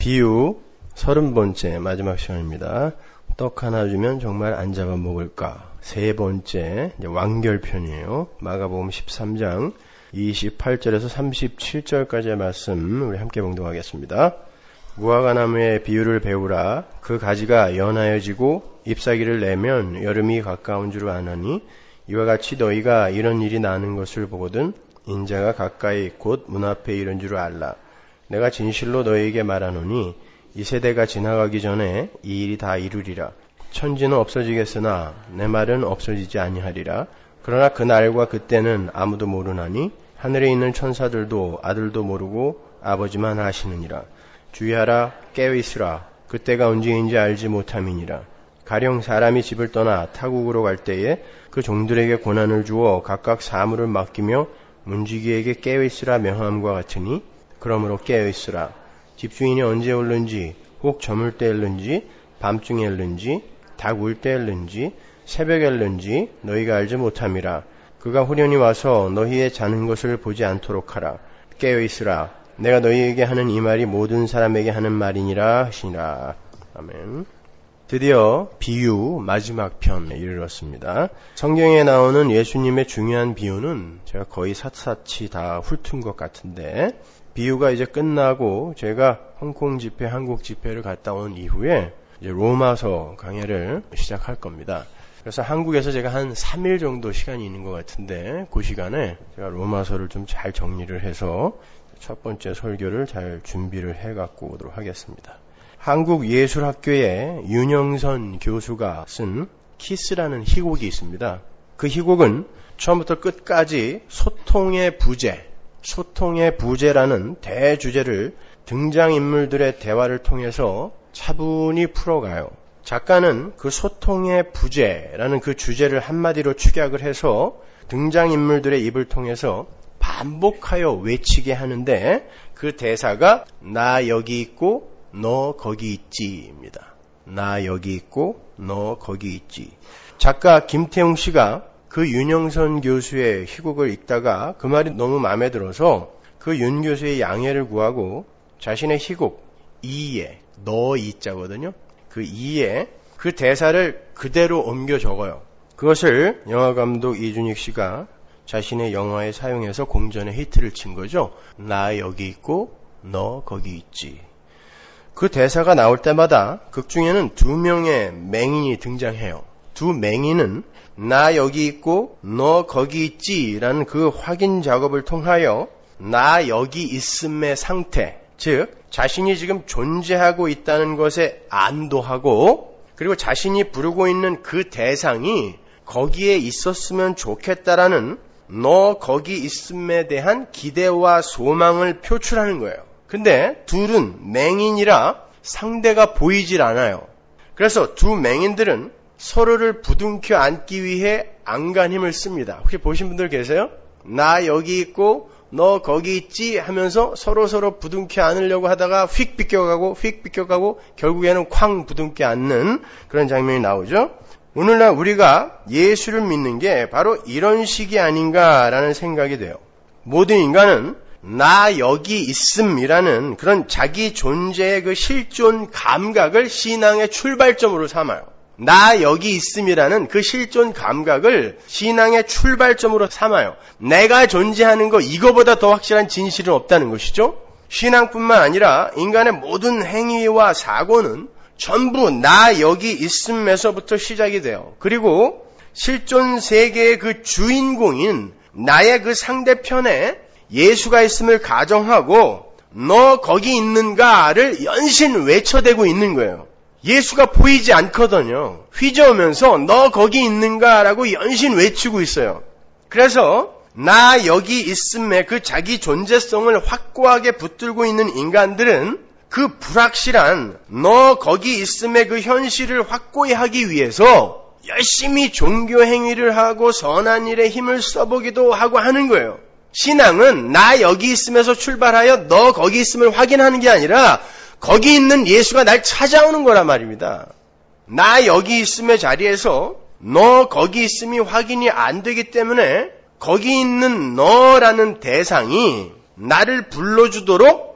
비유 30번째 마지막 시간입니다. 떡 하나 주면 정말 안 잡아먹을까? 세 번째 완결편이에요. 마가복음 13장 28절에서 37절까지의 말씀 우리 함께 봉독하겠습니다. 무화과나무의 비유를 배우라. 그 가지가 연하여지고 잎사귀를 내면 여름이 가까운 줄 아나니 이와 같이 너희가 이런 일이 나는 것을 보거든 인자가 가까이 곧 문 앞에 이른 줄 알라. 내가 진실로 너희에게 말하노니 이 세대가 지나가기 전에 이 일이 다 이루리라. 천지는 없어지겠으나 내 말은 없어지지 아니하리라. 그러나 그 날과 그때는 아무도 모르나니 하늘에 있는 천사들도 아들도 모르고 아버지만 아시느니라. 주의하라, 깨어있으라. 그때가 언제인지 알지 못함이니라. 가령 사람이 집을 떠나 타국으로 갈 때에 그 종들에게 고난을 주어 각각 사물을 맡기며 문지기에게 깨어있으라 명함과 같으니 그러므로 깨어있으라. 집주인이 언제 올는지 혹 저물 때 올는지 밤중에 올는지 닭 울 때 올는지 새벽에 올는지 너희가 알지 못함이라. 그가 후련히 와서 너희의 자는 것을 보지 않도록 하라. 깨어있으라. 내가 너희에게 하는 이 말이 모든 사람에게 하는 말이니라 하시니라. 아멘. 드디어 비유 마지막 편에 이르렀습니다. 성경에 나오는 예수님의 중요한 비유는 제가 거의 샅샅이 다 훑은 것 같은데 비유가 이제 끝나고 제가 홍콩 집회, 한국 집회를 갔다 온 이후에 이제 로마서 강해를 시작할 겁니다. 그래서 한국에서 제가 한 3일 정도 시간이 있는 것 같은데 그 시간에 제가 로마서를 좀 잘 정리를 해서 첫 번째 설교를 잘 준비를 해갖고 오도록 하겠습니다. 한국예술학교의 윤영선 교수가 쓴 키스라는 희곡이 있습니다. 그 희곡은 처음부터 끝까지 소통의 부재라는 대주제를 등장인물들의 대화를 통해서 차분히 풀어가요. 작가는 그 소통의 부재라는 그 주제를 한마디로 축약을 해서 등장인물들의 입을 통해서 반복하여 외치게 하는데 그 대사가 나 여기 있고 너 거기 있지입니다. 나 여기 있고 너 거기 있지. 작가 김태웅 씨가 그 윤영선 교수의 희곡을 읽다가 그 말이 너무 마음에 들어서 그 윤 교수의 양해를 구하고 자신의 희곡 2에 너 이자거든요. 그 2에 그 대사를 그대로 옮겨 적어요. 그것을 영화감독 이준익 씨가 자신의 영화에 사용해서 공전에 히트를 친 거죠. 나 여기 있고 너 거기 있지. 그 대사가 나올 때마다 극 중에는 2명의 맹인이 등장해요. 두 맹인은 나 여기 있고 너 거기 있지 라는 그 확인 작업을 통하여 나 여기 있음의 상태, 즉 자신이 지금 존재하고 있다는 것에 안도하고 그리고 자신이 부르고 있는 그 대상이 거기에 있었으면 좋겠다라는 너 거기 있음에 대한 기대와 소망을 표출하는 거예요. 근데 둘은 맹인이라 상대가 보이질 않아요. 그래서 두 맹인들은 서로를 부둥켜 안기 위해 안간힘을 씁니다. 혹시 보신 분들 계세요? 나 여기 있고 너 거기 있지 하면서 서로 부둥켜 안으려고 하다가 휙 비껴가고 결국에는 쾅 부둥켜 안는 그런 장면이 나오죠. 오늘날 우리가 예수를 믿는 게 바로 이런 식이 아닌가라는 생각이 돼요. 모든 인간은 나 여기 있음이라는 그런 자기 존재의 그 실존 감각을 신앙의 출발점으로 삼아요. 나 여기 있음이라는 그 실존 감각을 신앙의 출발점으로 삼아요. 내가 존재하는 거 이거보다 더 확실한 진실은 없다는 것이죠. 신앙뿐만 아니라 인간의 모든 행위와 사고는 전부 나 여기 있음에서부터 시작이 돼요. 그리고 실존 세계의 그 주인공인 나의 그 상대편에 예수가 있음을 가정하고 너 거기 있는가를 연신 외쳐대고 있는 거예요. 예수가 보이지 않거든요. 휘저으면서 너 거기 있는가라고 연신 외치고 있어요. 그래서 나 여기 있음에 그 자기 존재성을 확고하게 붙들고 있는 인간들은 그 불확실한 너 거기 있음의 그 현실을 확고히 하기 위해서 열심히 종교 행위를 하고 선한 일에 힘을 써보기도 하고 하는 거예요. 신앙은 나 여기 있음에서 출발하여 너 거기 있음을 확인하는 게 아니라 거기 있는 예수가 날 찾아오는 거란 말입니다. 나 여기 있음의 자리에서 너 거기 있음이 확인이 안 되기 때문에 거기 있는 너라는 대상이 나를 불러주도록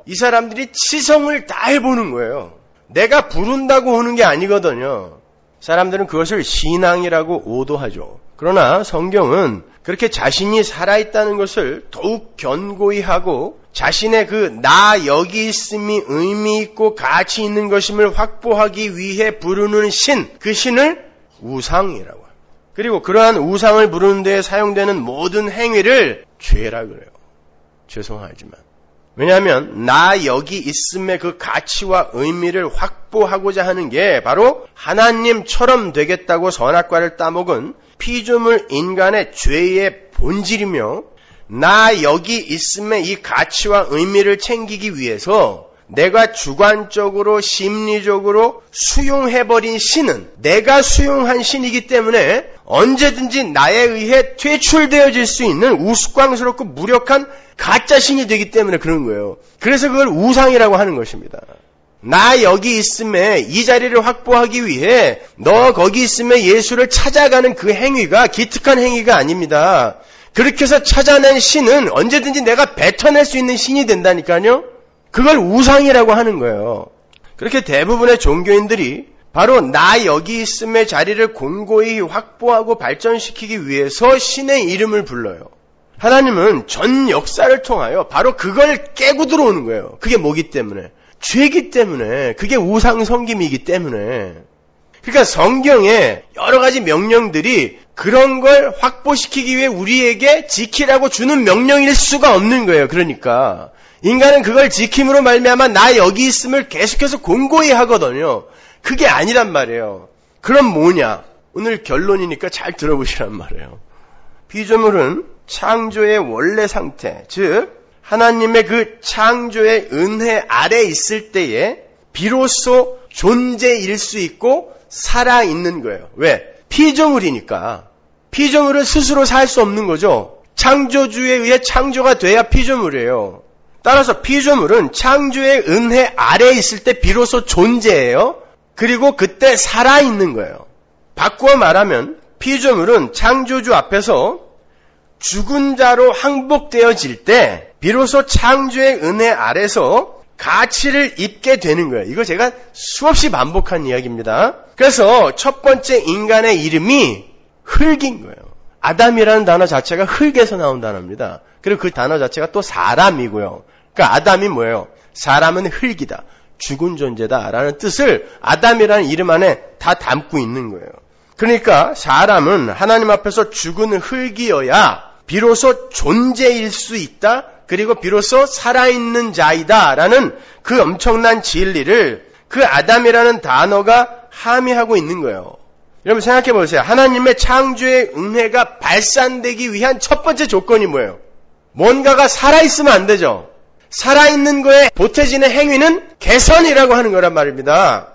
이 사람들이 치성을 다 해보는 거예요. 내가 부른다고 오는 게 아니거든요. 사람들은 그것을 신앙이라고 오도하죠. 그러나 성경은 그렇게 자신이 살아있다는 것을 더욱 견고히 하고 자신의 그 나 여기 있음이 의미 있고 가치 있는 것임을 확보하기 위해 부르는 신, 그 신을 우상이라고 합니다. 그리고 그러한 우상을 부르는 데에 사용되는 모든 행위를 죄라 그래요. 죄송하지만. 왜냐하면 나 여기 있음의 그 가치와 의미를 확보하고자 하는 게 바로 하나님처럼 되겠다고 선악과를 따먹은 피조물 인간의 죄의 본질이며 나 여기 있음의 이 가치와 의미를 챙기기 위해서 내가 주관적으로 심리적으로 수용해버린 신은 내가 수용한 신이기 때문에 언제든지 나에 의해 퇴출되어질 수 있는 우스꽝스럽고 무력한 가짜 신이 되기 때문에 그런 거예요. 그래서 그걸 우상이라고 하는 것입니다. 나 여기 있음에 이 자리를 확보하기 위해 너 거기 있음에 예수를 찾아가는 그 행위가 기특한 행위가 아닙니다. 그렇게 해서 찾아낸 신은 언제든지 내가 뱉어낼 수 있는 신이 된다니까요. 그걸 우상이라고 하는 거예요. 그렇게 대부분의 종교인들이 바로 나 여기 있음의 자리를 공고히 확보하고 발전시키기 위해서 신의 이름을 불러요. 하나님은 전 역사를 통하여 바로 그걸 깨고 들어오는 거예요. 그게 뭐기 때문에? 죄기 때문에. 그게 우상 섬김이기 때문에. 그러니까 성경에 여러 가지 명령들이 그런 걸 확보시키기 위해 우리에게 지키라고 주는 명령일 수가 없는 거예요. 그러니까 인간은 그걸 지킴으로 말미암아 나 여기 있음을 계속해서 공고히 하거든요. 그게 아니란 말이에요. 그럼 뭐냐? 오늘 결론이니까 잘 들어보시란 말이에요. 피조물은 창조의 원래 상태, 즉 하나님의 그 창조의 은혜 아래 있을 때에 비로소 존재일 수 있고 살아있는 거예요. 왜? 피조물이니까. 피조물은 스스로 살 수 없는 거죠. 창조주에 의해 창조가 돼야 피조물이에요. 따라서 피조물은 창조의 은혜 아래에 있을 때 비로소 존재해요. 그리고 그때 살아있는 거예요. 바꾸어 말하면 피조물은 창조주 앞에서 죽은 자로 항복되어질 때 비로소 창조의 은혜 아래서 가치를 입게 되는 거예요. 이거 제가 수없이 반복한 이야기입니다. 그래서 첫 번째 인간의 이름이 흙인 거예요. 아담이라는 단어 자체가 흙에서 나온 단어입니다. 그리고 그 단어 자체가 또 사람이고요. 그러니까 아담이 뭐예요? 사람은 흙이다. 죽은 존재다라는 뜻을 아담이라는 이름 안에 다 담고 있는 거예요. 그러니까 사람은 하나님 앞에서 죽은 흙이어야 비로소 존재일 수 있다. 그리고 비로소 살아있는 자이다라는 그 엄청난 진리를 그 아담이라는 단어가 함의하고 있는 거예요. 여러분 생각해 보세요. 하나님의 창조의 은혜가 발산되기 위한 첫 번째 조건이 뭐예요? 뭔가가 살아있으면 안 되죠. 살아있는 거에 보태지는 행위는 개선이라고 하는 거란 말입니다.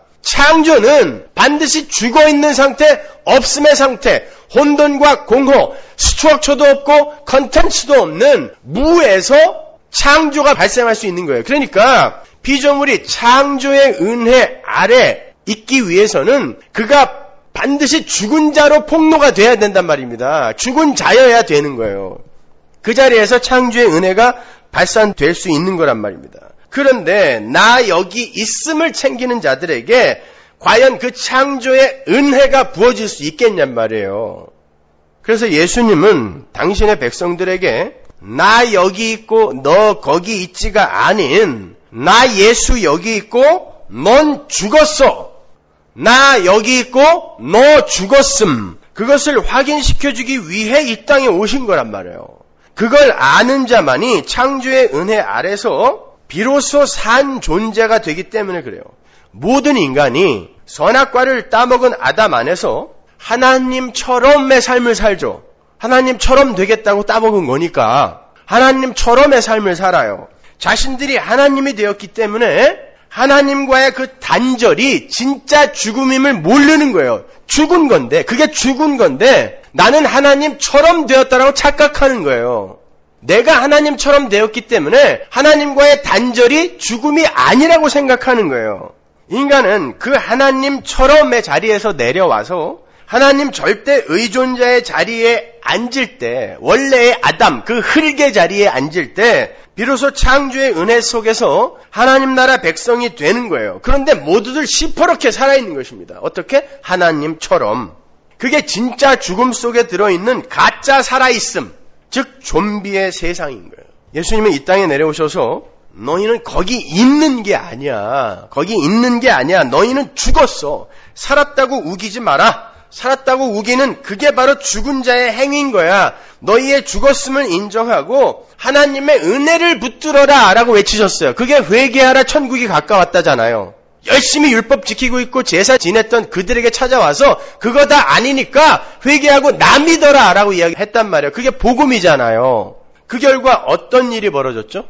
창조는 반드시 죽어있는 상태, 없음의 상태, 혼돈과 공허, 스트럭처도 없고 컨텐츠도 없는 무에서 창조가 발생할 수 있는 거예요. 그러니까 피조물이 창조의 은혜 아래 있기 위해서는 그가 반드시 죽은 자로 폭로가 돼야 된단 말입니다. 죽은 자여야 되는 거예요. 그 자리에서 창조의 은혜가 발산될 수 있는 거란 말입니다. 그런데 나 여기 있음을 챙기는 자들에게 과연 그 창조의 은혜가 부어질 수 있겠냔 말이에요. 그래서 예수님은 당신의 백성들에게 나 여기 있고 너 거기 있지가 아닌 나 예수 여기 있고 넌 죽었어. 나 여기 있고 너 죽었음. 그것을 확인시켜주기 위해 이 땅에 오신 거란 말이에요. 그걸 아는 자만이 창조의 은혜 아래서 비로소 산 존재가 되기 때문에 그래요. 모든 인간이 선악과를 따먹은 아담 안에서 하나님처럼의 삶을 살죠. 하나님처럼 되겠다고 따먹은 거니까 하나님처럼의 삶을 살아요. 자신들이 하나님이 되었기 때문에 하나님과의 그 단절이 진짜 죽음임을 모르는 거예요. 죽은 건데, 그게 죽은 건데 나는 하나님처럼 되었다라고 착각하는 거예요. 내가 하나님처럼 되었기 때문에 하나님과의 단절이 죽음이 아니라고 생각하는 거예요. 인간은 그 하나님처럼의 자리에서 내려와서 하나님 절대 의존자의 자리에 앉을 때, 원래의 아담, 그 흙의 자리에 앉을 때 비로소 창조의 은혜 속에서 하나님 나라 백성이 되는 거예요. 그런데 모두들 시퍼렇게 살아있는 것입니다. 어떻게? 하나님처럼. 그게 진짜 죽음 속에 들어있는 가짜 살아있음, 즉 좀비의 세상인 거예요. 예수님은 이 땅에 내려오셔서 너희는 거기 있는 게 아니야. 거기 있는 게 아니야. 너희는 죽었어. 살았다고 우기지 마라. 살았다고 우기는 그게 바로 죽은 자의 행위인 거야. 너희의 죽었음을 인정하고 하나님의 은혜를 붙들어라 라고 외치셨어요. 그게 회개하라 천국이 가까웠다잖아요. 열심히 율법 지키고 있고 제사 지냈던 그들에게 찾아와서 그거 다 아니니까 회개하고 나 믿어라 라고 이야기했단 말이에요. 그게 복음이잖아요. 그 결과 어떤 일이 벌어졌죠?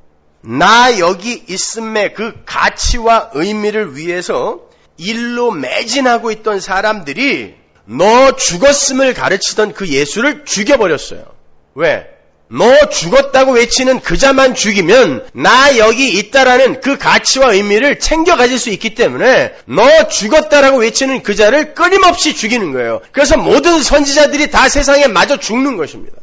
나 여기 있음의 그 가치와 의미를 위해서 일로 매진하고 있던 사람들이 너 죽었음을 가르치던 그 예수를 죽여버렸어요. 왜? 너 죽었다고 외치는 그 자만 죽이면 나 여기 있다라는 그 가치와 의미를 챙겨 가질 수 있기 때문에 너 죽었다라고 외치는 그 자를 끊임없이 죽이는 거예요. 그래서 모든 선지자들이 다 세상에 마저 죽는 것입니다.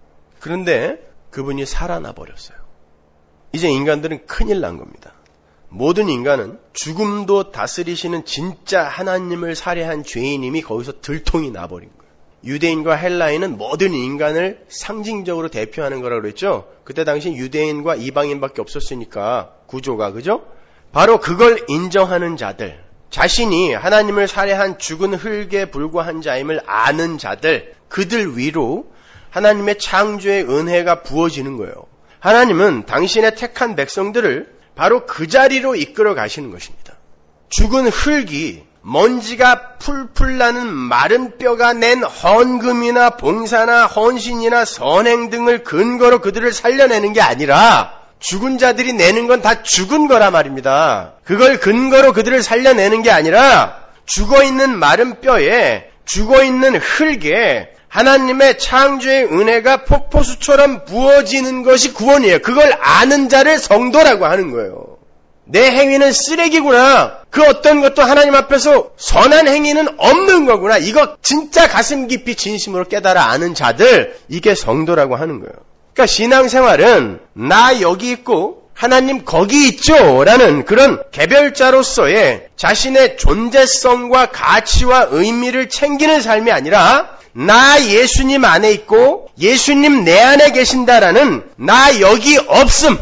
그런데 그분이 살아나 버렸어요. 이제 인간들은 큰일 난 겁니다. 모든 인간은 죽음도 다스리시는 진짜 하나님을 살해한 죄인임이 거기서 들통이 나버린 거예요. 유대인과 헬라인은 모든 인간을 상징적으로 대표하는 거라고 그랬죠. 그때 당시 유대인과 이방인밖에 없었으니까 구조가, 그죠? 바로 그걸 인정하는 자들, 자신이 하나님을 살해한 죽은 흙에 불과한 자임을 아는 자들, 그들 위로 하나님의 창조의 은혜가 부어지는 거예요. 하나님은 당신의 택한 백성들을 바로 그 자리로 이끌어 가시는 것입니다. 죽은 흙이 먼지가 풀풀 나는 마른 뼈가 낸 헌금이나 봉사나 헌신이나 선행 등을 근거로 그들을 살려내는 게 아니라 죽은 자들이 내는 건 다 죽은 거라 말입니다. 그걸 근거로 그들을 살려내는 게 아니라 죽어있는 마른 뼈에 죽어있는 흙에 하나님의 창조의 은혜가 폭포수처럼 부어지는 것이 구원이에요. 그걸 아는 자를 성도라고 하는 거예요. 내 행위는 쓰레기구나. 그 어떤 것도 하나님 앞에서 선한 행위는 없는 거구나. 이거 진짜 가슴 깊이 진심으로 깨달아 아는 자들, 이게 성도라고 하는 거예요. 그러니까 신앙생활은 나 여기 있고 하나님 거기 있죠 라는 그런 개별자로서의 자신의 존재성과 가치와 의미를 챙기는 삶이 아니라 나 예수님 안에 있고 예수님 내 안에 계신다라는 나 여기 없음.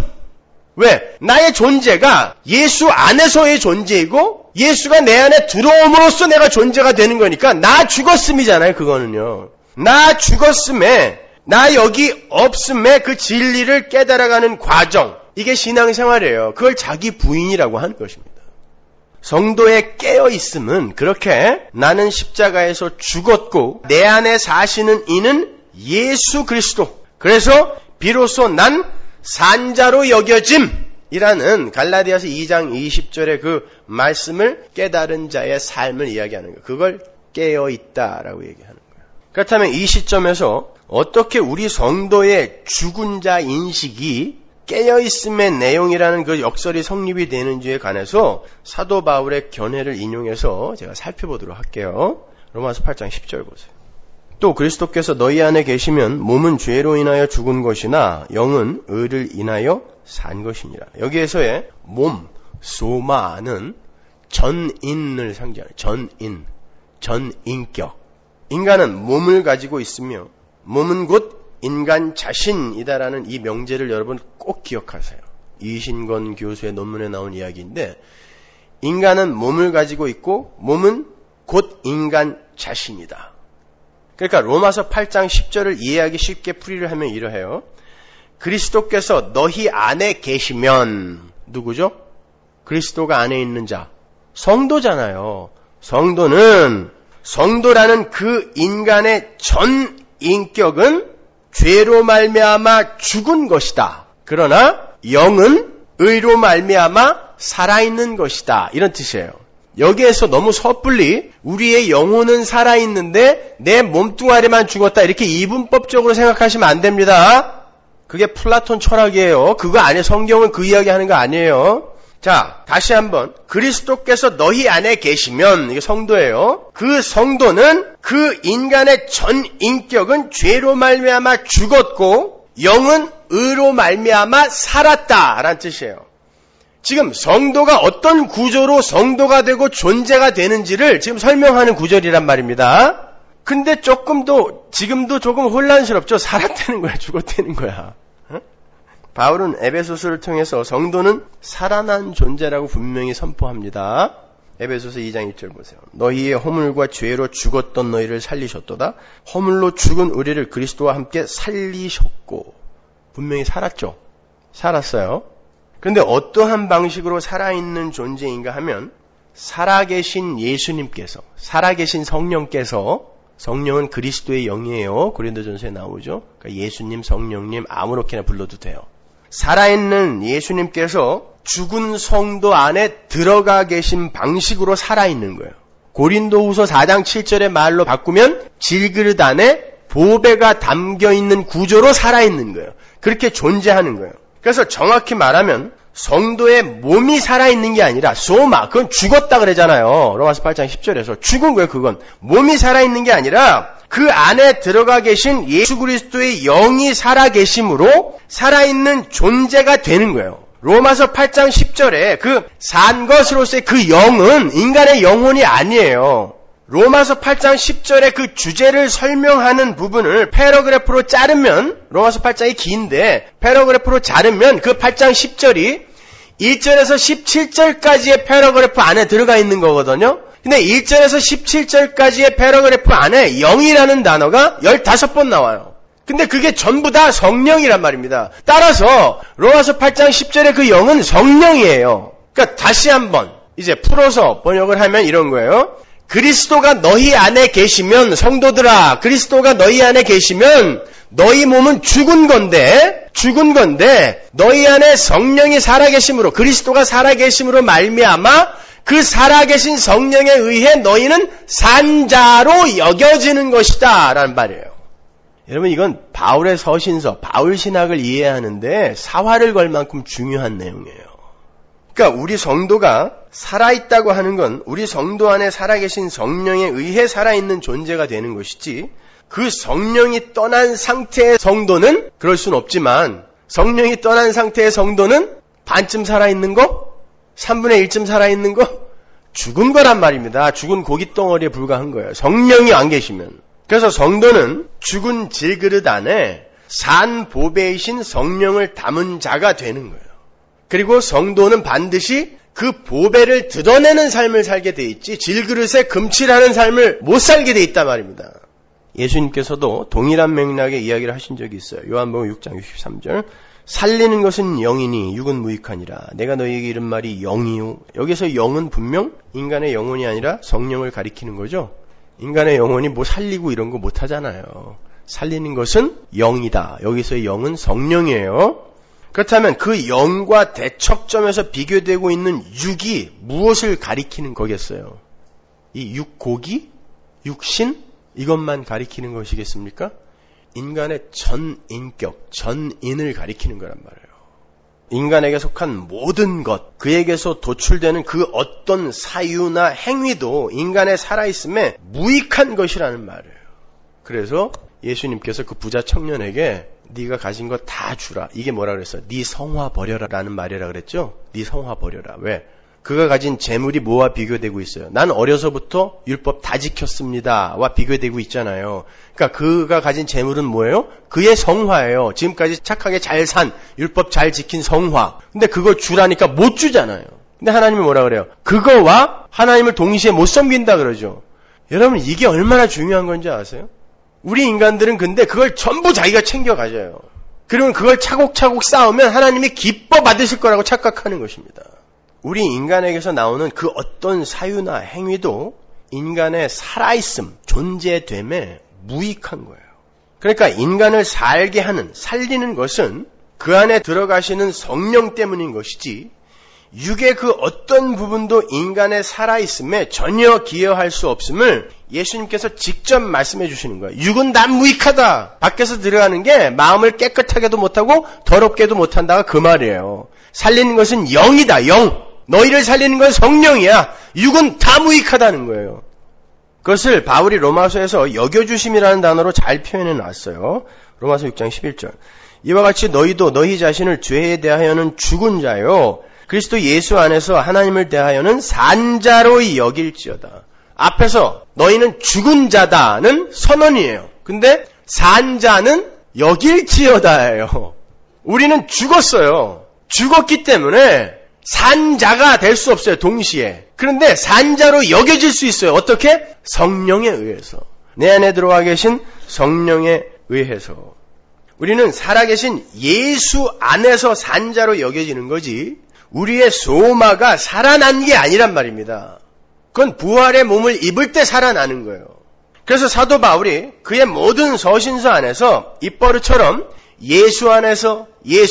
왜? 나의 존재가 예수 안에서의 존재이고 예수가 내 안에 들어옴으로써 내가 존재가 되는 거니까 나 죽었음이잖아요. 그거는요. 나 죽었음에 나 여기 없음에 그 진리를 깨달아가는 과정. 이게 신앙생활이에요. 그걸 자기 부인이라고 하는 것입니다. 성도의 깨어있음은 그렇게 나는 십자가에서 죽었고 내 안에 사시는 이는 예수 그리스도. 그래서 비로소 난 산자로 여겨짐이라는 갈라디아서 2장 20절의 그 말씀을 깨달은 자의 삶을 이야기하는 거예요. 그걸 깨어있다라고 얘기하는 거예요. 그렇다면 이 시점에서 어떻게 우리 성도의 죽은 자 인식이 깨어있음의 내용이라는 그 역설이 성립이 되는지에 관해서 사도 바울의 견해를 인용해서 제가 살펴보도록 할게요. 로마서 8장 10절 보세요. 또 그리스도께서 너희 안에 계시면 몸은 죄로 인하여 죽은 것이나 영은 의를 인하여 산 것이니라. 여기에서의 몸, 소마는 전인을 상징하는 전인, 전인격. 인간은 몸을 가지고 있으며 몸은 곧 인간 자신이다라는 이 명제를 여러분 꼭 기억하세요. 이신건 교수의 논문에 나온 이야기인데 인간은 몸을 가지고 있고 몸은 곧 인간 자신이다. 그러니까 로마서 8장 10절을 이해하기 쉽게 풀이를 하면 이러해요. 그리스도께서 너희 안에 계시면 누구죠? 그리스도가 안에 있는 자. 성도잖아요. 성도라는 그 인간의 전 인격은 죄로 말미암아 죽은 것이다. 그러나 영은 의로 말미암아 살아있는 것이다. 이런 뜻이에요. 여기에서 너무 섣불리 우리의 영혼은 살아있는데 내 몸뚱아리만 죽었다 이렇게 이분법적으로 생각하시면 안 됩니다. 그게 플라톤 철학이에요. 그거 아니에요. 성경은 그 이야기하는 거 아니에요. 자, 다시 한번 그리스도께서 너희 안에 계시면, 이게 성도예요. 그 성도는 그 인간의 전 인격은 죄로 말미암아 죽었고 영은 의로 말미암아 살았다라는 뜻이에요. 지금 성도가 어떤 구조로 성도가 되고 존재가 되는지를 지금 설명하는 구절이란 말입니다. 근데 지금도 조금 혼란스럽죠. 살았다는 거야, 죽었다는 거야. 바울은 에베소서를 통해서 성도는 살아난 존재라고 분명히 선포합니다. 에베소서 2장 1절 보세요. 너희의 허물과 죄로 죽었던 너희를 살리셨도다. 허물로 죽은 우리를 그리스도와 함께 살리셨고. 분명히 살았죠. 살았어요. 그런데 어떠한 방식으로 살아있는 존재인가 하면 살아계신 예수님께서, 살아계신 성령께서, 성령은 그리스도의 영이에요. 고린도전서에 나오죠. 그러니까 예수님, 성령님 아무렇게나 불러도 돼요. 살아있는 예수님께서 죽은 성도 안에 들어가 계신 방식으로 살아있는 거예요. 고린도후서 4장 7절의 말로 바꾸면 질그릇 안에 보배가 담겨있는 구조로 살아있는 거예요. 그렇게 존재하는 거예요. 그래서 정확히 말하면 성도의 몸이 살아있는 게 아니라 소마, 그건 죽었다 그러잖아요. 로마서 8장 10절에서 죽은 거예요. 그건 몸이 살아있는 게 아니라 그 안에 들어가 계신 예수 그리스도의 영이 살아계심으로 살아있는 존재가 되는 거예요. 로마서 8장 10절에 그 산 것으로서의 그 영은 인간의 영혼이 아니에요. 로마서 8장 10절에 그 주제를 설명하는 부분을 패러그래프로 자르면, 로마서 8장이 긴데 패러그래프로 자르면 그 8장 10절이 1절에서 17절까지의 패러그래프 안에 들어가 있는 거거든요. 근데 1절에서 17절까지의 패러그래프 안에 영이라는 단어가 15번 나와요. 근데 그게 전부 다 성령이란 말입니다. 따라서 로마서 8장 10절의 그 영은 성령이에요. 그러니까 다시 한번 이제 풀어서 번역을 하면 이런 거예요. 그리스도가 너희 안에 계시면, 성도들아, 그리스도가 너희 안에 계시면 너희 몸은 죽은 건데 너희 안에 성령이 살아계심으로, 그리스도가 살아계심으로 말미암아 그 살아계신 성령에 의해 너희는 산자로 여겨지는 것이다 라는 말이에요. 여러분, 이건 바울의 서신서, 바울 신학을 이해하는데 사활을 걸 만큼 중요한 내용이에요. 그러니까 우리 성도가 살아있다고 하는 건 우리 성도 안에 살아계신 성령에 의해 살아있는 존재가 되는 것이지, 그 성령이 떠난 상태의 성도는 그럴 순 없지만, 성령이 떠난 상태의 성도는 반쯤 살아있는 거? 3분의 1쯤 살아있는 거? 죽은 거란 말입니다. 죽은 고깃덩어리에 불과한 거예요. 성령이 안 계시면. 그래서 성도는 죽은 질그릇 안에 산 보배이신 성령을 담은 자가 되는 거예요. 그리고 성도는 반드시 그 보배를 드러내는 삶을 살게 돼 있지 질그릇에 금칠하는 삶을 못 살게 돼 있단 말입니다. 예수님께서도 동일한 맥락의 이야기를 하신 적이 있어요. 요한복음 6장 63절. 살리는 것은 영이니 육은 무익하니라. 내가 너희에게 이른 말이 영이요. 여기서 영은 분명 인간의 영혼이 아니라 성령을 가리키는 거죠. 인간의 영혼이 뭐 살리고 이런 거 못 하잖아요. 살리는 것은 영이다. 여기서의 영은 성령이에요. 그렇다면 그 영과 대척점에서 비교되고 있는 육이 무엇을 가리키는 거겠어요? 이 육고기? 육신? 이것만 가리키는 것이겠습니까? 인간의 전 인격, 전인을 가리키는 거란 말이에요. 인간에게 속한 모든 것, 그에게서 도출되는 그 어떤 사유나 행위도 인간의 살아있음에 무익한 것이라는 말이에요. 그래서 예수님께서 그 부자 청년에게 네가 가진 거 다 주라. 이게 뭐라 그랬어요? 네 성화 버려라 라는 말이라 그랬죠? 네 성화 버려라. 왜? 그가 가진 재물이 뭐와 비교되고 있어요? 난 어려서부터 율법 다 지켰습니다 와 비교되고 있잖아요. 그러니까 그가 가진 재물은 뭐예요? 그의 성화예요. 지금까지 착하게 잘 산, 율법 잘 지킨 성화. 근데 그걸 주라니까 못 주잖아요. 근데 하나님이 뭐라 그래요? 그거와 하나님을 동시에 못 섬긴다 그러죠. 여러분, 이게 얼마나 중요한 건지 아세요? 우리 인간들은 근데 그걸 전부 자기가 챙겨 가져요. 그러면 그걸 차곡차곡 쌓으면 하나님이 기뻐 받으실 거라고 착각하는 것입니다. 우리 인간에게서 나오는 그 어떤 사유나 행위도 인간의 살아있음, 존재됨에 무익한 거예요. 그러니까 인간을 살게 하는, 살리는 것은 그 안에 들어가시는 성령 때문인 것이지 육의 그 어떤 부분도 인간의 살아있음에 전혀 기여할 수 없음을 예수님께서 직접 말씀해 주시는 거예요. 육은 난 무익하다. 밖에서 들어가는 게 마음을 깨끗하게도 못하고 더럽게도 못한다가 그 말이에요. 살리는 것은 영이다. 영. 너희를 살리는 건 성령이야. 육은 다 무익하다는 거예요. 그것을 바울이 로마서에서 여겨주심이라는 단어로 잘 표현해 놨어요. 로마서 6장 11절. 이와 같이 너희도 너희 자신을 죄에 대하여는 죽은 자요 그리스도 예수 안에서 하나님을 대하여는 산 자로 여길지어다. 앞에서 너희는 죽은 자다는 선언이에요. 근데 산 자는 여길지어다예요. 우리는 죽었어요. 죽었기 때문에 산자가 될 수 없어요. 동시에. 그런데 산자로 여겨질 수 있어요. 어떻게? 성령에 의해서. 내 안에 들어와 계신 성령에 의해서. 우리는 살아계신 예수 안에서 산자로 여겨지는 거지 우리의 소마가 살아난 게 아니란 말입니다. 그건 부활의 몸을 입을 때 살아나는 거예요. 그래서 사도 바울이 그의 모든 서신서 안에서 입버릇처럼 예수 안에서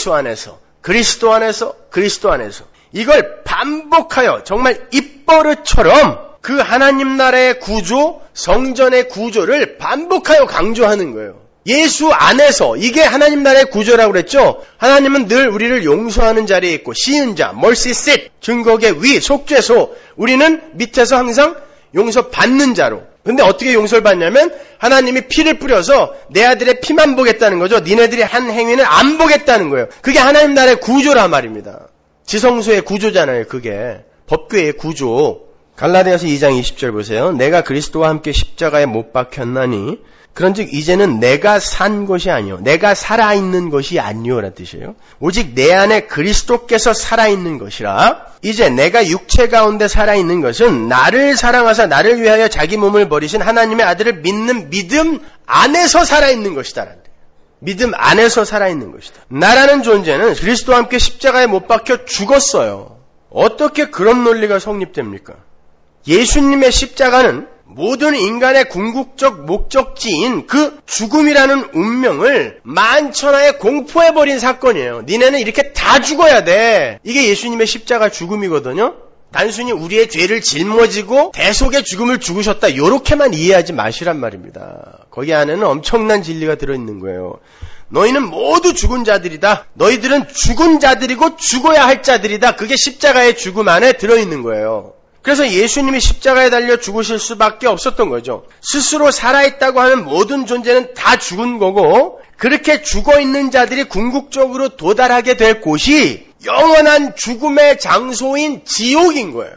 그리스도 안에서 이걸 반복하여 정말 입버릇처럼 그 하나님 나라의 구조, 성전의 구조를 반복하여 강조하는 거예요. 예수 안에서, 이게 하나님 나라의 구조라고 그랬죠. 하나님은 늘 우리를 용서하는 자리에 있고 시은 자, mercy seat, 증거의 위, 속죄소. 우리는 밑에서 항상 용서받는 자로. 근데 어떻게 용서를 받냐면 하나님이 피를 뿌려서 내 아들의 피만 보겠다는 거죠. 니네들이 한 행위는 안 보겠다는 거예요. 그게 하나님 나라의 구조란 말입니다. 지성소의 구조잖아요. 그게 법궤의 구조. 갈라디아서 2장 20절 보세요. 내가 그리스도와 함께 십자가에 못 박혔나니 그런즉 이제는 내가 산 것이 아니요 내가 살아있는 것이 아니요라는 뜻이에요. 오직 내 안에 그리스도께서 살아있는 것이라. 이제 내가 육체 가운데 살아있는 것은 나를 사랑하사 나를 위하여 자기 몸을 버리신 하나님의 아들을 믿는 믿음 안에서 살아있는 것이다. 믿음 안에서 살아있는 것이다. 나라는 존재는 그리스도와 함께 십자가에 못 박혀 죽었어요. 어떻게 그런 논리가 성립됩니까? 예수님의 십자가는 모든 인간의 궁극적 목적지인 그 죽음이라는 운명을 만천하에 공포해버린 사건이에요. 니네는 이렇게 다 죽어야 돼. 이게 예수님의 십자가 죽음이거든요. 단순히 우리의 죄를 짊어지고 대속의 죽음을 죽으셨다 이렇게만 이해하지 마시란 말입니다. 거기 안에는 엄청난 진리가 들어있는 거예요. 너희는 모두 죽은 자들이다. 너희들은 죽은 자들이고 죽어야 할 자들이다. 그게 십자가의 죽음 안에 들어있는 거예요. 그래서 예수님이 십자가에 달려 죽으실 수밖에 없었던 거죠. 스스로 살아있다고 하는 모든 존재는 다 죽은 거고 그렇게 죽어있는 자들이 궁극적으로 도달하게 될 곳이 영원한 죽음의 장소인 지옥인 거예요.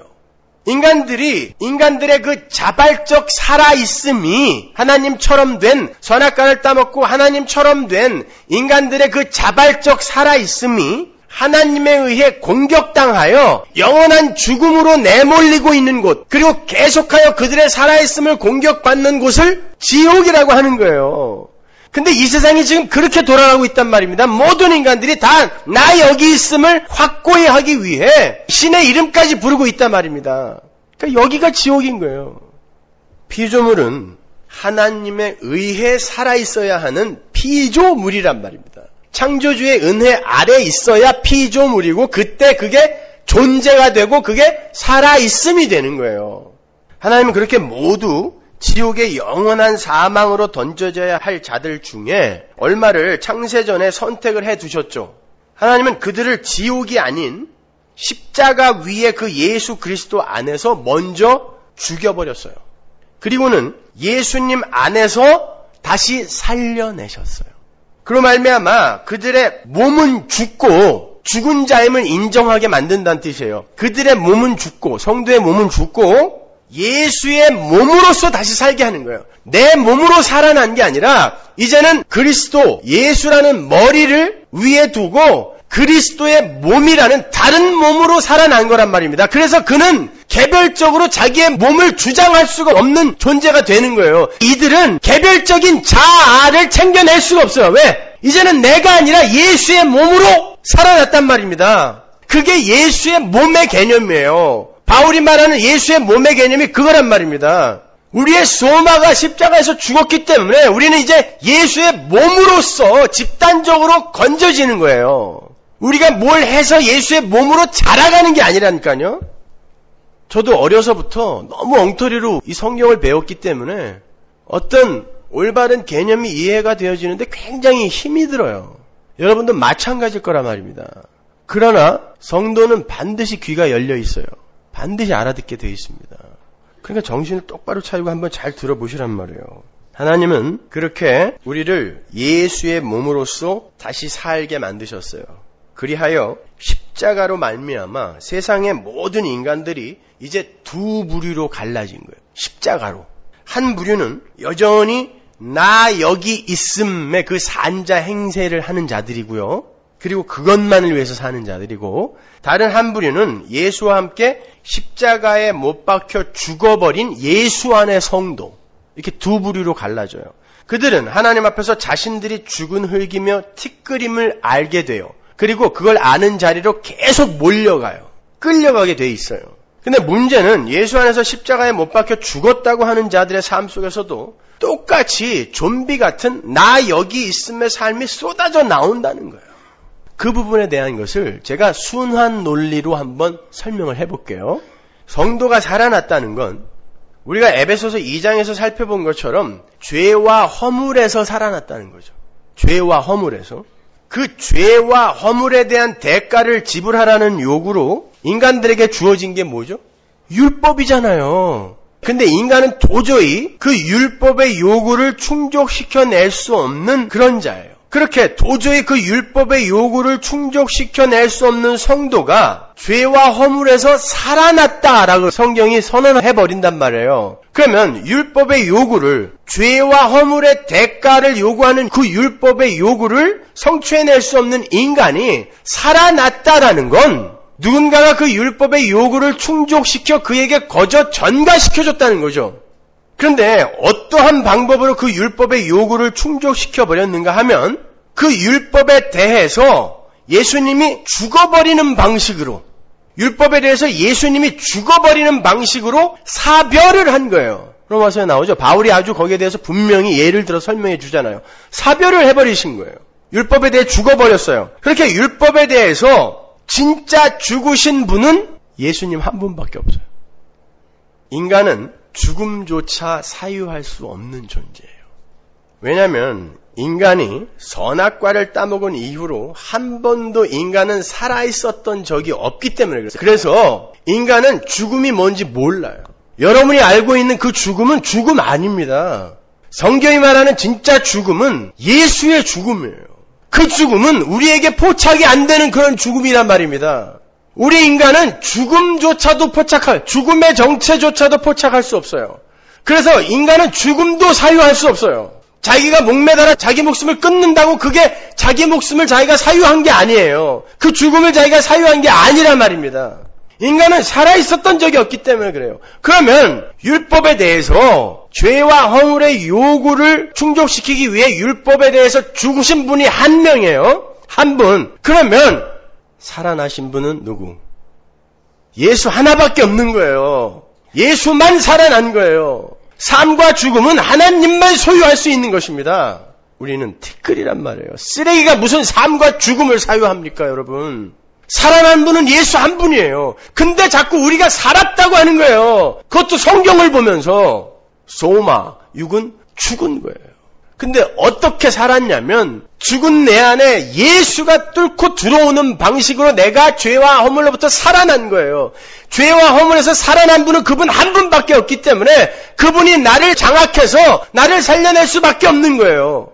인간들의 그 자발적 살아있음이 하나님처럼 된 선악과를 따먹고 하나님처럼 된 인간들의 그 자발적 살아있음이 하나님에 의해 공격당하여 영원한 죽음으로 내몰리고 있는 곳, 그리고 계속하여 그들의 살아있음을 공격받는 곳을 지옥이라고 하는 거예요. 근데 이 세상이 지금 그렇게 돌아가고 있단 말입니다. 모든 인간들이 다 나 여기 있음을 확고히 하기 위해 신의 이름까지 부르고 있단 말입니다. 그러니까 여기가 지옥인 거예요. 피조물은 하나님에 의해 살아있어야 하는 피조물이란 말입니다. 창조주의 은혜 아래 있어야 피조물이고 그때 그게 존재가 되고 그게 살아있음이 되는 거예요. 하나님은 그렇게 모두 지옥의 영원한 사망으로 던져져야 할 자들 중에 얼마를 창세전에 선택을 해두셨죠. 하나님은 그들을 지옥이 아닌 십자가 위에 그 예수 그리스도 안에서 먼저 죽여버렸어요. 그리고는 예수님 안에서 다시 살려내셨어요. 그로 말미암아 그들의 몸은 죽고 죽은 자임을 인정하게 만든다는 뜻이에요. 그들의 몸은 죽고 성도의 몸은 죽고 예수의 몸으로서 다시 살게 하는 거예요. 내 몸으로 살아난 게 아니라 이제는 그리스도 예수라는 머리를 위에 두고 그리스도의 몸이라는 다른 몸으로 살아난 거란 말입니다. 그래서 그는 개별적으로 자기의 몸을 주장할 수가 없는 존재가 되는 거예요. 이들은 개별적인 자아를 챙겨낼 수가 없어요. 왜? 이제는 내가 아니라 예수의 몸으로 살아났단 말입니다. 그게 예수의 몸의 개념이에요. 바울이 말하는 예수의 몸의 개념이 그거란 말입니다. 우리의 소마가 십자가에서 죽었기 때문에 우리는 이제 예수의 몸으로서 집단적으로 건져지는 거예요. 우리가 뭘 해서 예수의 몸으로 자라가는 게 아니라니까요. 저도 어려서부터 너무 엉터리로 이 성경을 배웠기 때문에 어떤 올바른 개념이 이해가 되어지는데 굉장히 힘이 들어요. 여러분도 마찬가지일 거란 말입니다. 그러나 성도는 반드시 귀가 열려 있어요. 반드시 알아듣게 되어 있습니다. 그러니까 정신을 똑바로 차리고 한번 잘 들어보시란 말이에요. 하나님은 그렇게 우리를 예수의 몸으로써 다시 살게 만드셨어요. 그리하여 십자가로 말미암아 세상의 모든 인간들이 이제 두 부류로 갈라진 거예요. 십자가로. 한 부류는 여전히 나 여기 있음의 그 산자 행세를 하는 자들이고요. 그리고 그것만을 위해서 사는 자들이고, 다른 한 부류는 예수와 함께 십자가에 못 박혀 죽어버린 예수 안의 성도, 이렇게 두 부류로 갈라져요. 그들은 하나님 앞에서 자신들이 죽은 흙이며 티끌임을 알게 돼요. 그리고 그걸 아는 자리로 계속 몰려가요. 끌려가게 돼 있어요. 근데 문제는 예수 안에서 십자가에 못 박혀 죽었다고 하는 자들의 삶 속에서도 똑같이 좀비 같은 나 여기 있음의 삶이 쏟아져 나온다는 거예요. 그 부분에 대한 것을 제가 순환 논리로 한번 설명을 해볼게요. 성도가 살아났다는 건 우리가 에베소서 2장에서 살펴본 것처럼 죄와 허물에서 살아났다는 거죠. 죄와 허물에서. 그 죄와 허물에 대한 대가를 지불하라는 요구로 인간들에게 주어진 게 뭐죠? 율법이잖아요. 근데 인간은 도저히 그 율법의 요구를 충족시켜낼 수 없는 그런 자예요. 그렇게 도저히 그 율법의 요구를 충족시켜낼 수 없는 성도가 죄와 허물에서 살아났다라고 성경이 선언해버린단 말이에요. 그러면 율법의 요구를, 죄와 허물의 대가를 요구하는 그 율법의 요구를 성취해낼 수 없는 인간이 살아났다라는 건 누군가가 그 율법의 요구를 충족시켜 그에게 거저 전가시켜줬다는 거죠. 그런데 어떠한 방법으로 그 율법의 요구를 충족시켜버렸는가 하면 그 율법에 대해서 예수님이 죽어버리는 방식으로, 율법에 대해서 예수님이 죽어버리는 방식으로 사별을 한 거예요. 로마서에 나오죠. 바울이 아주 거기에 대해서 분명히 예를 들어 설명해 주잖아요. 사별을 해버리신 거예요. 율법에 대해 죽어버렸어요. 그렇게 율법에 대해서 진짜 죽으신 분은 예수님 한 분밖에 없어요. 인간은 죽음조차 사유할 수 없는 존재예요. 왜냐하면 인간이 선악과를 따먹은 이후로 한 번도 인간은 살아있었던 적이 없기 때문에 그래요. 그래서 인간은 죽음이 뭔지 몰라요. 여러분이 알고 있는 그 죽음은 죽음 아닙니다. 성경이 말하는 진짜 죽음은 예수의 죽음이에요. 그 죽음은 우리에게 포착이 안 되는 그런 죽음이란 말입니다. 우리 인간은 죽음조차도 죽음의 정체조차도 포착할 수 없어요. 그래서 인간은 죽음도 사유할 수 없어요. 자기가 목매달아 자기 목숨을 끊는다고 그게 자기 목숨을 자기가 사유한 게 아니에요. 그 죽음을 자기가 사유한 게 아니란 말입니다. 인간은 살아있었던 적이 없기 때문에 그래요. 그러면 율법에 대해서 죄와 허물의 요구를 충족시키기 위해 율법에 대해서 죽으신 분이 한 명이에요. 한 분. 그러면 살아나신 분은 누구? 예수 하나밖에 없는 거예요. 예수만 살아난 거예요. 삶과 죽음은 하나님만 소유할 수 있는 것입니다. 우리는 티끌이란 말이에요. 쓰레기가 무슨 삶과 죽음을 사유합니까, 여러분? 살아난 분은 예수 한 분이에요. 근데 자꾸 우리가 살았다고 하는 거예요. 그것도 성경을 보면서 소마, 육은 죽은 거예요. 근데 어떻게 살았냐면 죽은 내 안에 예수가 뚫고 들어오는 방식으로 내가 죄와 허물로부터 살아난 거예요. 죄와 허물에서 살아난 분은 그분 한 분밖에 없기 때문에 그분이 나를 장악해서 나를 살려낼 수밖에 없는 거예요.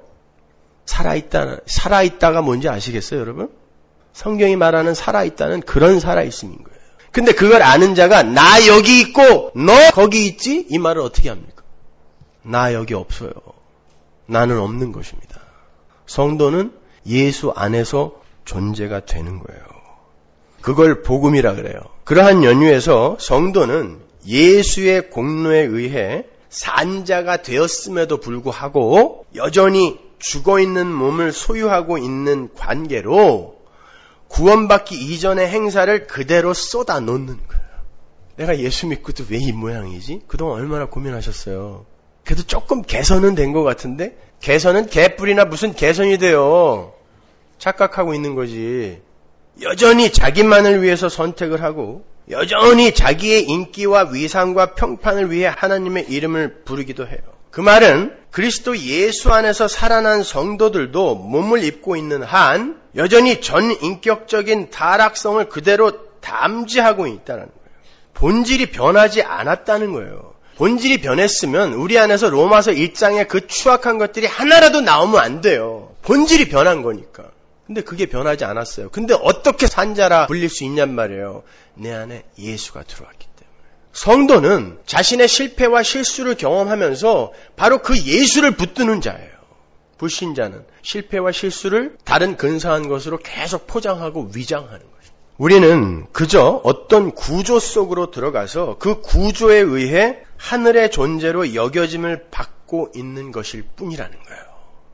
살아있다가 뭔지 아시겠어요, 여러분? 성경이 말하는 살아있다는 그런 살아있음인 거예요. 근데 그걸 아는 자가 나 여기 있고 너 거기 있지? 이 말을 어떻게 합니까? 나 여기 없어요. 나는 없는 것입니다. 성도는 예수 안에서 존재가 되는 거예요. 그걸 복음이라 그래요. 그러한 연유에서 성도는 예수의 공로에 의해 산자가 되었음에도 불구하고 여전히 죽어있는 몸을 소유하고 있는 관계로 구원받기 이전의 행사를 그대로 쏟아놓는 거예요. 내가 예수 믿고도 왜 이 모양이지? 그동안 얼마나 고민하셨어요. 그래도 조금 개선은 된 것 같은데 개선은 개뿔이나 무슨 개선이 돼요. 착각하고 있는 거지. 여전히 자기만을 위해서 선택을 하고 여전히 자기의 인기와 위상과 평판을 위해 하나님의 이름을 부르기도 해요. 그 말은 그리스도 예수 안에서 살아난 성도들도 몸을 입고 있는 한 여전히 전 인격적인 타락성을 그대로 담지하고 있다는 거예요. 본질이 변하지 않았다는 거예요. 본질이 변했으면 우리 안에서 로마서 1장의 그 추악한 것들이 하나라도 나오면 안 돼요. 본질이 변한 거니까. 근데 그게 변하지 않았어요. 근데 어떻게 산자라 불릴 수 있냔 말이에요. 내 안에 예수가 들어왔기 때문에. 성도는 자신의 실패와 실수를 경험하면서 바로 그 예수를 붙드는 자예요. 불신자는 실패와 실수를 다른 근사한 것으로 계속 포장하고 위장하는 거죠. 우리는 그저 어떤 구조 속으로 들어가서 그 구조에 의해 하늘의 존재로 여겨짐을 받고 있는 것일 뿐이라는 거예요.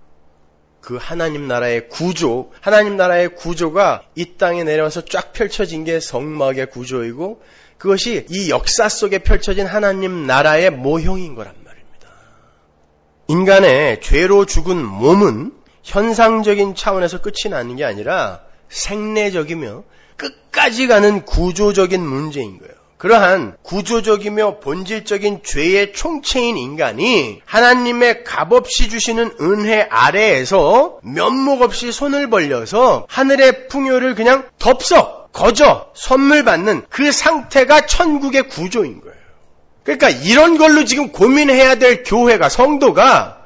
그 하나님 나라의 구조, 하나님 나라의 구조가 이 땅에 내려와서 쫙 펼쳐진 게 성막의 구조이고 그것이 이 역사 속에 펼쳐진 하나님 나라의 모형인 거란 말입니다. 인간의 죄로 죽은 몸은 현상적인 차원에서 끝이 나는 게 아니라 생내적이며 끝까지 가는 구조적인 문제인 거예요. 그러한 구조적이며 본질적인 죄의 총체인 인간이 하나님의 값없이 주시는 은혜 아래에서 면목 없이 손을 벌려서 하늘의 풍요를 그냥 덥석, 거저 선물 받는 그 상태가 천국의 구조인 거예요. 그러니까 이런 걸로 지금 고민해야 될 교회가, 성도가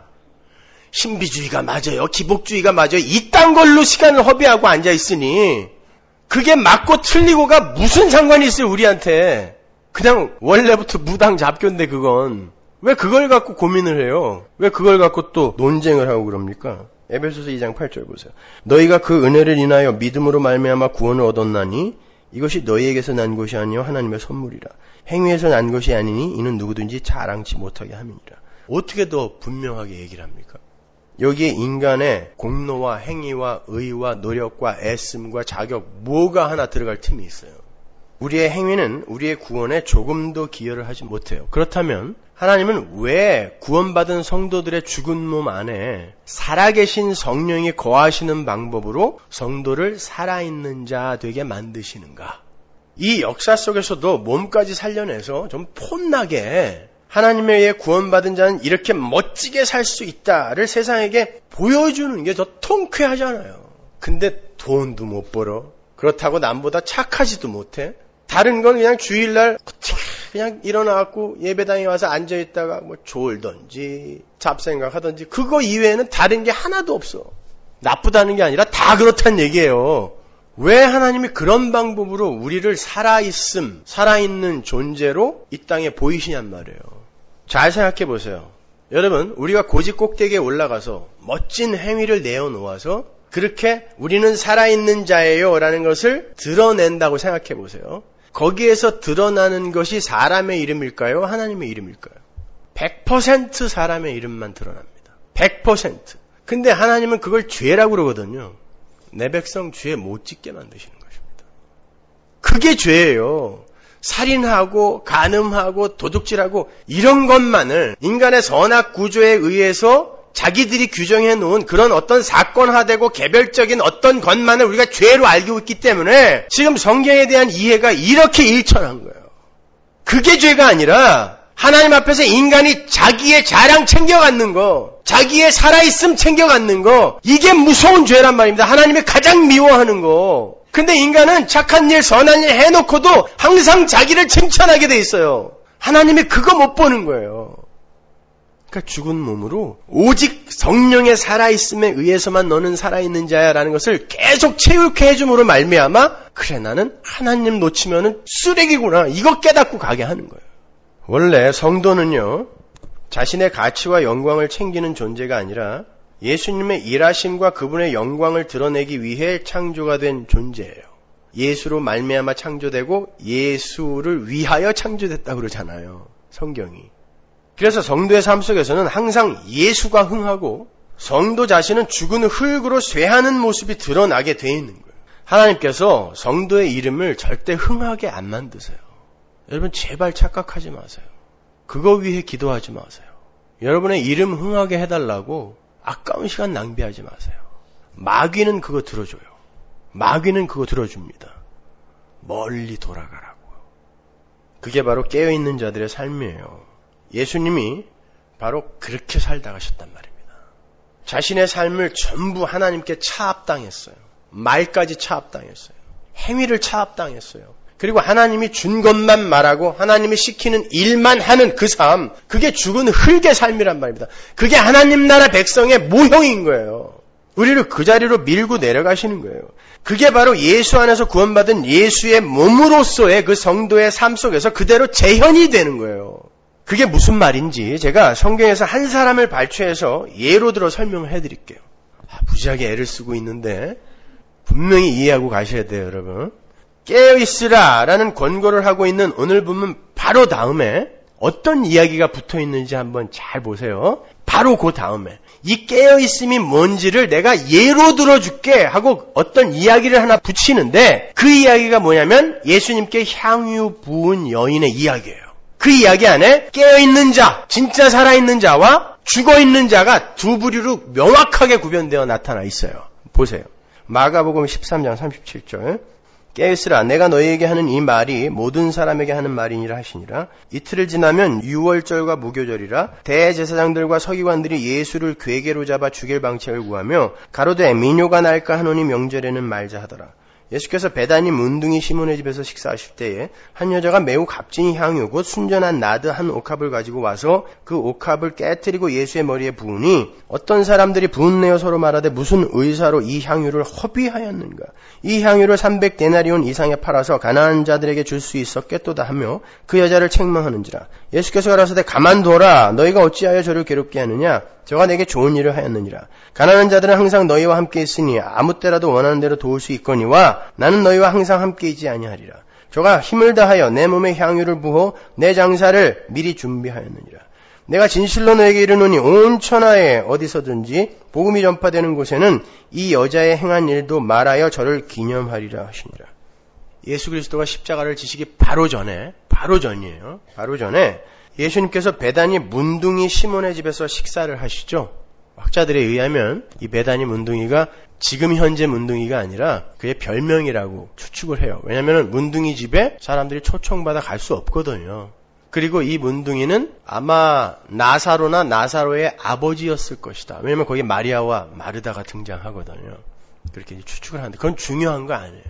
신비주의가 맞아요, 기복주의가 맞아요, 이딴 걸로 시간을 허비하고 앉아있으니 그게 맞고 틀리고가 무슨 상관이 있어요, 우리한테. 그냥 원래부터 무당 잡견데 그건. 왜 그걸 갖고 고민을 해요? 왜 그걸 갖고 또 논쟁을 하고 그럽니까? 에베소서 2장 8절 보세요. 너희가 그 은혜를 인하여 믿음으로 말미암아 구원을 얻었나니 이것이 너희에게서 난 것이 아니요 하나님의 선물이라. 행위에서 난 것이 아니니 이는 누구든지 자랑치 못하게 함이니라. 어떻게 더 분명하게 얘기를 합니까? 여기에 인간의 공로와 행위와 의와 노력과 애씀과 자격 뭐가 하나 들어갈 틈이 있어요. 우리의 행위는 우리의 구원에 조금도 기여를 하지 못해요. 그렇다면 하나님은 왜 구원받은 성도들의 죽은 몸 안에 살아계신 성령이 거하시는 방법으로 성도를 살아있는 자 되게 만드시는가? 이 역사 속에서도 몸까지 살려내서 좀 폼나게 하나님에 의해 구원받은 자는 이렇게 멋지게 살 수 있다를 세상에게 보여주는 게 더 통쾌하잖아요. 근데 돈도 못 벌어. 그렇다고 남보다 착하지도 못해. 다른 건 그냥 주일날 그냥 일어나갖고 예배당에 와서 앉아있다가 뭐 졸던지 잡생각하던지 그거 이외에는 다른 게 하나도 없어. 나쁘다는 게 아니라 다 그렇단 얘기예요. 왜 하나님이 그런 방법으로 우리를 살아있는 존재로 이 땅에 보이시냔 말이에요. 잘 생각해 보세요. 여러분, 우리가 고지 꼭대기에 올라가서 멋진 행위를 내어놓아서 그렇게 우리는 살아있는 자예요 라는 것을 드러낸다고 생각해 보세요. 거기에서 드러나는 것이 사람의 이름일까요? 하나님의 이름일까요? 100% 사람의 이름만 드러납니다. 100%. 근데 하나님은 그걸 죄라고 그러거든요. 내 백성 죄 못 짓게 만드시는 것입니다. 그게 죄예요. 살인하고 간음하고 도둑질하고 이런 것만을 인간의 선악 구조에 의해서 자기들이 규정해 놓은 그런 어떤 사건화되고 개별적인 어떤 것만을 우리가 죄로 알고 있기 때문에 지금 성경에 대한 이해가 이렇게 일천한 거예요. 그게 죄가 아니라 하나님 앞에서 인간이 자기의 자랑 챙겨갖는 거, 자기의 살아있음 챙겨갖는 거, 이게 무서운 죄란 말입니다. 하나님이 가장 미워하는 거. 근데 인간은 착한 일, 선한 일 해놓고도 항상 자기를 칭찬하게 돼 있어요. 하나님이 그거 못 보는 거예요. 그러니까 죽은 몸으로 오직 성령의 살아있음에 의해서만 너는 살아있는 자야라는 것을 계속 체육해 해줌으로 말미암아 그래 나는 하나님 놓치면은 쓰레기구나 이거 깨닫고 가게 하는 거예요. 원래 성도는요 자신의 가치와 영광을 챙기는 존재가 아니라 예수님의 일하심과 그분의 영광을 드러내기 위해 창조가 된 존재예요. 예수로 말미암아 창조되고 예수를 위하여 창조됐다고 그러잖아요. 성경이. 그래서 성도의 삶 속에서는 항상 예수가 흥하고 성도 자신은 죽은 흙으로 쇠하는 모습이 드러나게 돼 있는 거예요. 하나님께서 성도의 이름을 절대 흥하게 안 만드세요. 여러분 제발 착각하지 마세요. 그거 위해 기도하지 마세요. 여러분의 이름 흥하게 해달라고 아까운 시간 낭비하지 마세요. 마귀는 그거 들어줘요. 마귀는 그거 들어줍니다. 멀리 돌아가라고. 그게 바로 깨어있는 자들의 삶이에요. 예수님이 바로 그렇게 살다 가셨단 말입니다. 자신의 삶을 전부 하나님께 차압당했어요. 말까지 차압당했어요. 행위를 차압당했어요. 그리고 하나님이 준 것만 말하고 하나님이 시키는 일만 하는 그 삶, 그게 죽은 흙의 삶이란 말입니다. 그게 하나님 나라 백성의 모형인 거예요. 우리를 그 자리로 밀고 내려가시는 거예요. 그게 바로 예수 안에서 구원받은 예수의 몸으로서의 그 성도의 삶 속에서 그대로 재현이 되는 거예요. 그게 무슨 말인지 제가 성경에서 한 사람을 발췌해서 예로 들어 설명을 해드릴게요. 무지하게 애를 쓰고 있는데 분명히 이해하고 가셔야 돼요, 여러분. 깨어있으라 라는 권고를 하고 있는 오늘 본문 바로 다음에 어떤 이야기가 붙어 있는지 한번 잘 보세요. 바로 그 다음에 이 깨어있음이 뭔지를 내가 예로 들어줄게 하고 어떤 이야기를 하나 붙이는데 그 이야기가 뭐냐면 예수님께 향유 부은 여인의 이야기예요. 그 이야기 안에 깨어있는 자, 진짜 살아있는 자와 죽어있는 자가 두 부류로 명확하게 구별되어 나타나 있어요. 보세요. 마가복음 13장 37절. 깨어있으라 내가 너희에게 하는 이 말이 모든 사람에게 하는 말이니라 하시니라. 이틀을 지나면 유월절과 무교절이라 대제사장들과 서기관들이 예수를 궤계로 잡아 죽일 방책을 구하며 가로되 민요가 날까 하노니 명절에는 말자 하더라. 예수께서 베다니 문둥이 시몬의 집에서 식사하실 때에 한 여자가 매우 값진 향유 곧 순전한 나드 한 옥합을 가지고 와서 그 옥합을 깨뜨리고 예수의 머리에 부으니 어떤 사람들이 분내어 서로 말하되 무슨 의사로 이 향유를 허비하였는가. 이 향유를 300데나리온 이상에 팔아서 가난한 자들에게 줄 수 있었겠도다 하며 그 여자를 책망하는지라. 예수께서 가라사대 가만둬라. 너희가 어찌하여 저를 괴롭게 하느냐. 저가 내게 좋은 일을 하였느니라. 가난한 자들은 항상 너희와 함께 있으니 아무 때라도 원하는 대로 도울 수 있거니와 나는 너희와 항상 함께 있지 아니하리라. 저가 힘을 다하여 내 몸에 향유를 부어 내 장사를 미리 준비하였느니라. 내가 진실로 너에게 이르노니 온 천하에 어디서든지 복음이 전파되는 곳에는 이 여자의 행한 일도 말하여 저를 기념하리라 하시니라. 예수 그리스도가 십자가를 지시기 바로 전에 예수님께서 베다니 문둥이 시몬의 집에서 식사를 하시죠. 학자들에 의하면 이 베다니 문둥이가 지금 현재 문둥이가 아니라 그의 별명이라고 추측을 해요. 왜냐하면 문둥이 집에 사람들이 초청받아 갈 수 없거든요. 그리고 이 문둥이는 아마 나사로나 나사로의 아버지였을 것이다. 왜냐하면 거기 마리아와 마르다가 등장하거든요. 그렇게 추측을 하는데 그건 중요한 거 아니에요.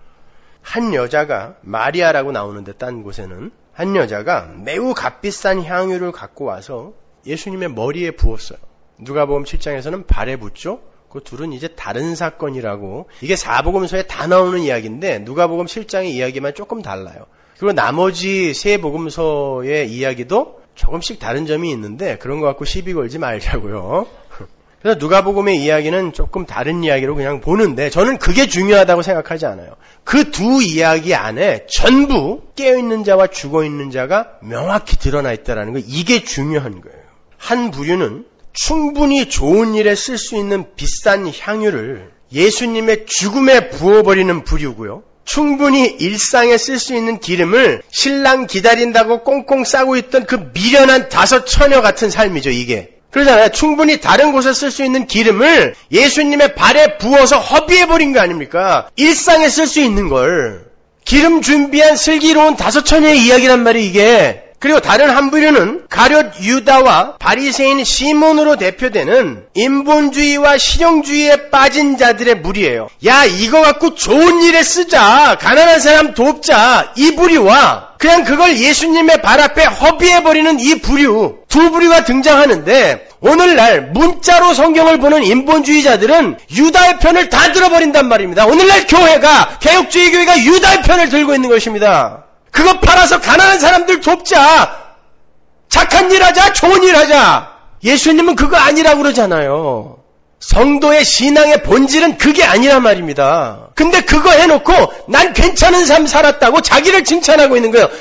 한 여자가 마리아라고 나오는데 딴 곳에는 한 여자가 매우 값비싼 향유를 갖고 와서 예수님의 머리에 부었어요. 누가복음 7장에서는 발에 붓죠. 그 둘은 이제 다른 사건이라고. 이게 사복음서에 다 나오는 이야기인데 누가복음 7장의 이야기만 조금 달라요. 그리고 나머지 세 복음서의 이야기도 조금씩 다른 점이 있는데 그런 거 갖고 시비 걸지 말자고요. 그래서 누가복음의 이야기는 조금 다른 이야기로 그냥 보는데 저는 그게 중요하다고 생각하지 않아요. 그 두 이야기 안에 전부 깨어있는 자와 죽어있는 자가 명확히 드러나 있다는 거, 이게 중요한 거예요. 한 부류는 충분히 좋은 일에 쓸 수 있는 비싼 향유를 예수님의 죽음에 부어버리는 부류고요. 충분히 일상에 쓸 수 있는 기름을 신랑 기다린다고 꽁꽁 싸고 있던 그 미련한 다섯 처녀 같은 삶이죠, 이게. 그러잖아요. 충분히 다른 곳에 쓸 수 있는 기름을 예수님의 발에 부어서 허비해버린 거 아닙니까? 일상에 쓸 수 있는 걸. 기름 준비한 슬기로운 다섯 처녀의 이야기란 말이에요, 이게. 그리고 다른 한 부류는 가룟 유다와 바리새인 시몬으로 대표되는 인본주의와 실용주의에 빠진 자들의 무리예요. 야, 이거 갖고 좋은 일에 쓰자. 가난한 사람 돕자. 이 부류와 그냥 그걸 예수님의 발 앞에 허비해버리는 이 부류, 두 부류가 등장하는데 오늘날 문자로 성경을 보는 인본주의자들은 유다의 편을 다 들어버린단 말입니다. 오늘날 교회가, 개혁주의 교회가 유다의 편을 들고 있는 것입니다. 그거 팔아서 가난한 사람들 돕자. 착한 일 하자. 좋은 일 하자. 예수님은 그거 아니라고 그러잖아요. 성도의 신앙의 본질은 그게 아니란 말입니다. 근데 그거 해놓고 난 괜찮은 삶 살았다고 자기를 칭찬하고 있는 거예요.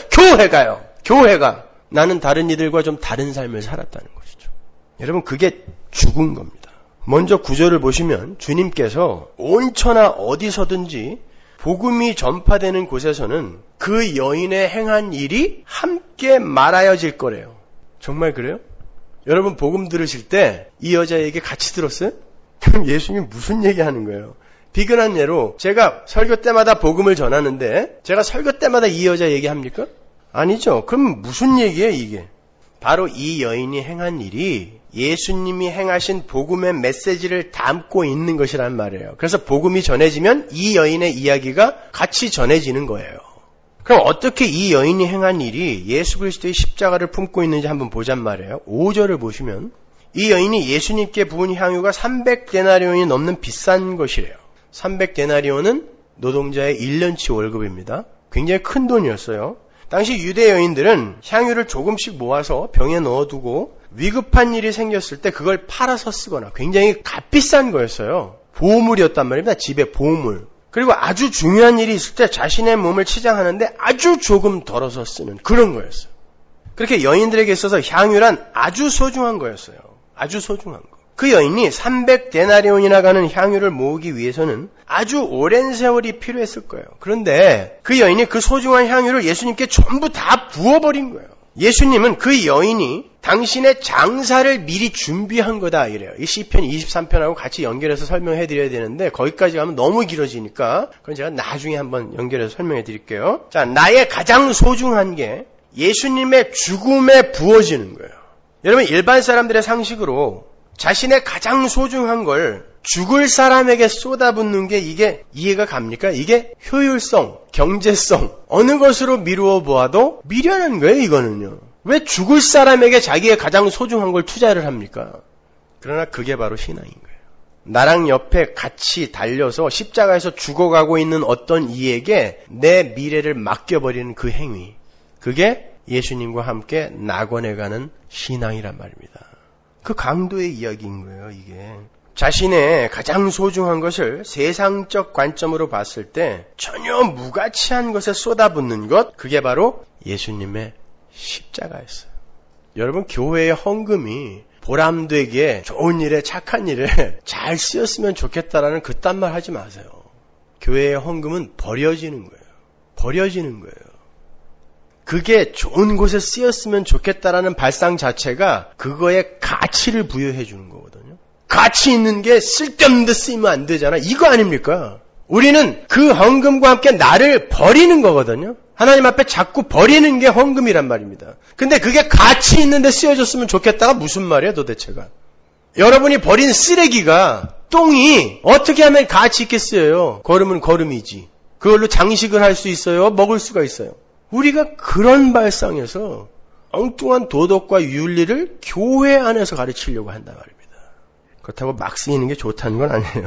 교회가 나는 다른 이들과 좀 다른 삶을 살았다는 것이죠. 여러분, 그게 죽은 겁니다. 먼저 구절을 보시면 주님께서 온 천하 어디서든지 복음이 전파되는 곳에서는 그 여인의 행한 일이 함께 말하여질 거래요. 정말 그래요? 여러분, 복음 들으실 때 이 여자 얘기 같이 들었어요? 그럼 예수님이 무슨 얘기하는 거예요? 비근한 예로 제가 설교 때마다 복음을 전하는데 제가 설교 때마다 이 여자 얘기합니까? 아니죠. 그럼 무슨 얘기예요, 이게? 바로 이 여인이 행한 일이 예수님이 행하신 복음의 메시지를 담고 있는 것이란 말이에요. 그래서 복음이 전해지면 이 여인의 이야기가 같이 전해지는 거예요. 그럼 어떻게 이 여인이 행한 일이 예수 그리스도의 십자가를 품고 있는지 한번 보잔 말이에요. 5절을 보시면 이 여인이 예수님께 부은 향유가 300데나리온이 넘는 비싼 것이래요. 300데나리온은 노동자의 1년치 월급입니다. 굉장히 큰 돈이었어요. 당시 유대 여인들은 향유를 조금씩 모아서 병에 넣어두고 위급한 일이 생겼을 때 그걸 팔아서 쓰거나 굉장히 값비싼 거였어요. 보물이었단 말입니다. 집에 보물. 그리고 아주 중요한 일이 있을 때 자신의 몸을 치장하는데 아주 조금 덜어서 쓰는 그런 거였어요. 그렇게 여인들에게 있어서 향유란 아주 소중한 거였어요. 아주 소중한 거. 그 여인이 300데나리온이나 가는 향유를 모으기 위해서는 아주 오랜 세월이 필요했을 거예요. 그런데 그 여인이 그 소중한 향유를 예수님께 전부 다 부어버린 거예요. 예수님은 그 여인이 당신의 장사를 미리 준비한 거다 이래요. 이 시편 23편하고 같이 연결해서 설명해 드려야 되는데 거기까지 가면 너무 길어지니까 그건 제가 나중에 한번 연결해서 설명해 드릴게요. 자, 나의 가장 소중한 게 예수님의 죽음에 부어지는 거예요. 여러분 일반 사람들의 상식으로 자신의 가장 소중한 걸 죽을 사람에게 쏟아붓는 게 이게 이해가 갑니까? 이게 효율성, 경제성, 어느 것으로 미루어 보아도 미련한 거예요, 이거는요. 왜 죽을 사람에게 자기의 가장 소중한 걸 투자를 합니까? 그러나 그게 바로 신앙인 거예요. 나랑 옆에 같이 달려서 십자가에서 죽어가고 있는 어떤 이에게 내 미래를 맡겨버리는 그 행위. 그게 예수님과 함께 낙원해가는 신앙이란 말입니다. 그 강도의 이야기인 거예요, 이게. 자신의 가장 소중한 것을 세상적 관점으로 봤을 때 전혀 무가치한 것에 쏟아붓는 것, 그게 바로 예수님의 십자가였어요. 여러분, 교회의 헌금이 보람되게 좋은 일에 착한 일에 잘 쓰였으면 좋겠다라는 그딴 말 하지 마세요. 교회의 헌금은 버려지는 거예요. 버려지는 거예요. 그게 좋은 곳에 쓰였으면 좋겠다라는 발상 자체가 그거에 가치를 부여해 주는 거거든요. 가치 있는 게 쓸데없는 데 쓰이면 안 되잖아. 이거 아닙니까? 우리는 그 헌금과 함께 나를 버리는 거거든요. 하나님 앞에 자꾸 버리는 게 헌금이란 말입니다. 근데 그게 가치 있는 데 쓰여졌으면 좋겠다가 무슨 말이야 도대체가. 여러분이 버린 쓰레기가, 똥이 어떻게 하면 가치 있게 쓰여요? 걸음은 걸음이지. 그걸로 장식을 할 수 있어요? 먹을 수가 있어요. 우리가 그런 발상에서 엉뚱한 도덕과 윤리를 교회 안에서 가르치려고 한단 말입니다. 그렇다고 막 쓰이는 게 좋다는 건 아니에요.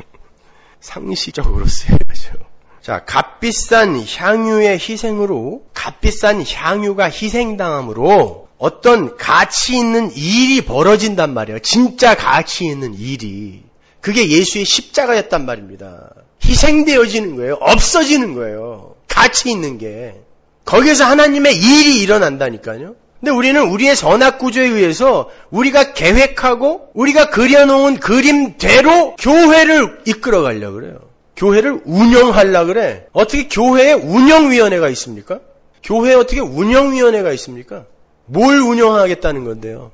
상시적으로 쓰여야죠. 자, 값비싼 향유의 희생으로, 값비싼 향유가 희생당함으로 어떤 가치 있는 일이 벌어진단 말이에요. 진짜 가치 있는 일이. 그게 예수의 십자가였단 말입니다. 희생되어지는 거예요. 없어지는 거예요. 가치 있는 게. 거기에서 하나님의 일이 일어난다니까요. 근데 우리는 우리의 선악구조에 의해서 우리가 계획하고 우리가 그려놓은 그림대로 교회를 이끌어가려고 그래요. 교회를 운영하려고 그래. 어떻게 교회에 운영위원회가 있습니까? 교회에 어떻게 운영위원회가 있습니까? 뭘 운영하겠다는 건데요.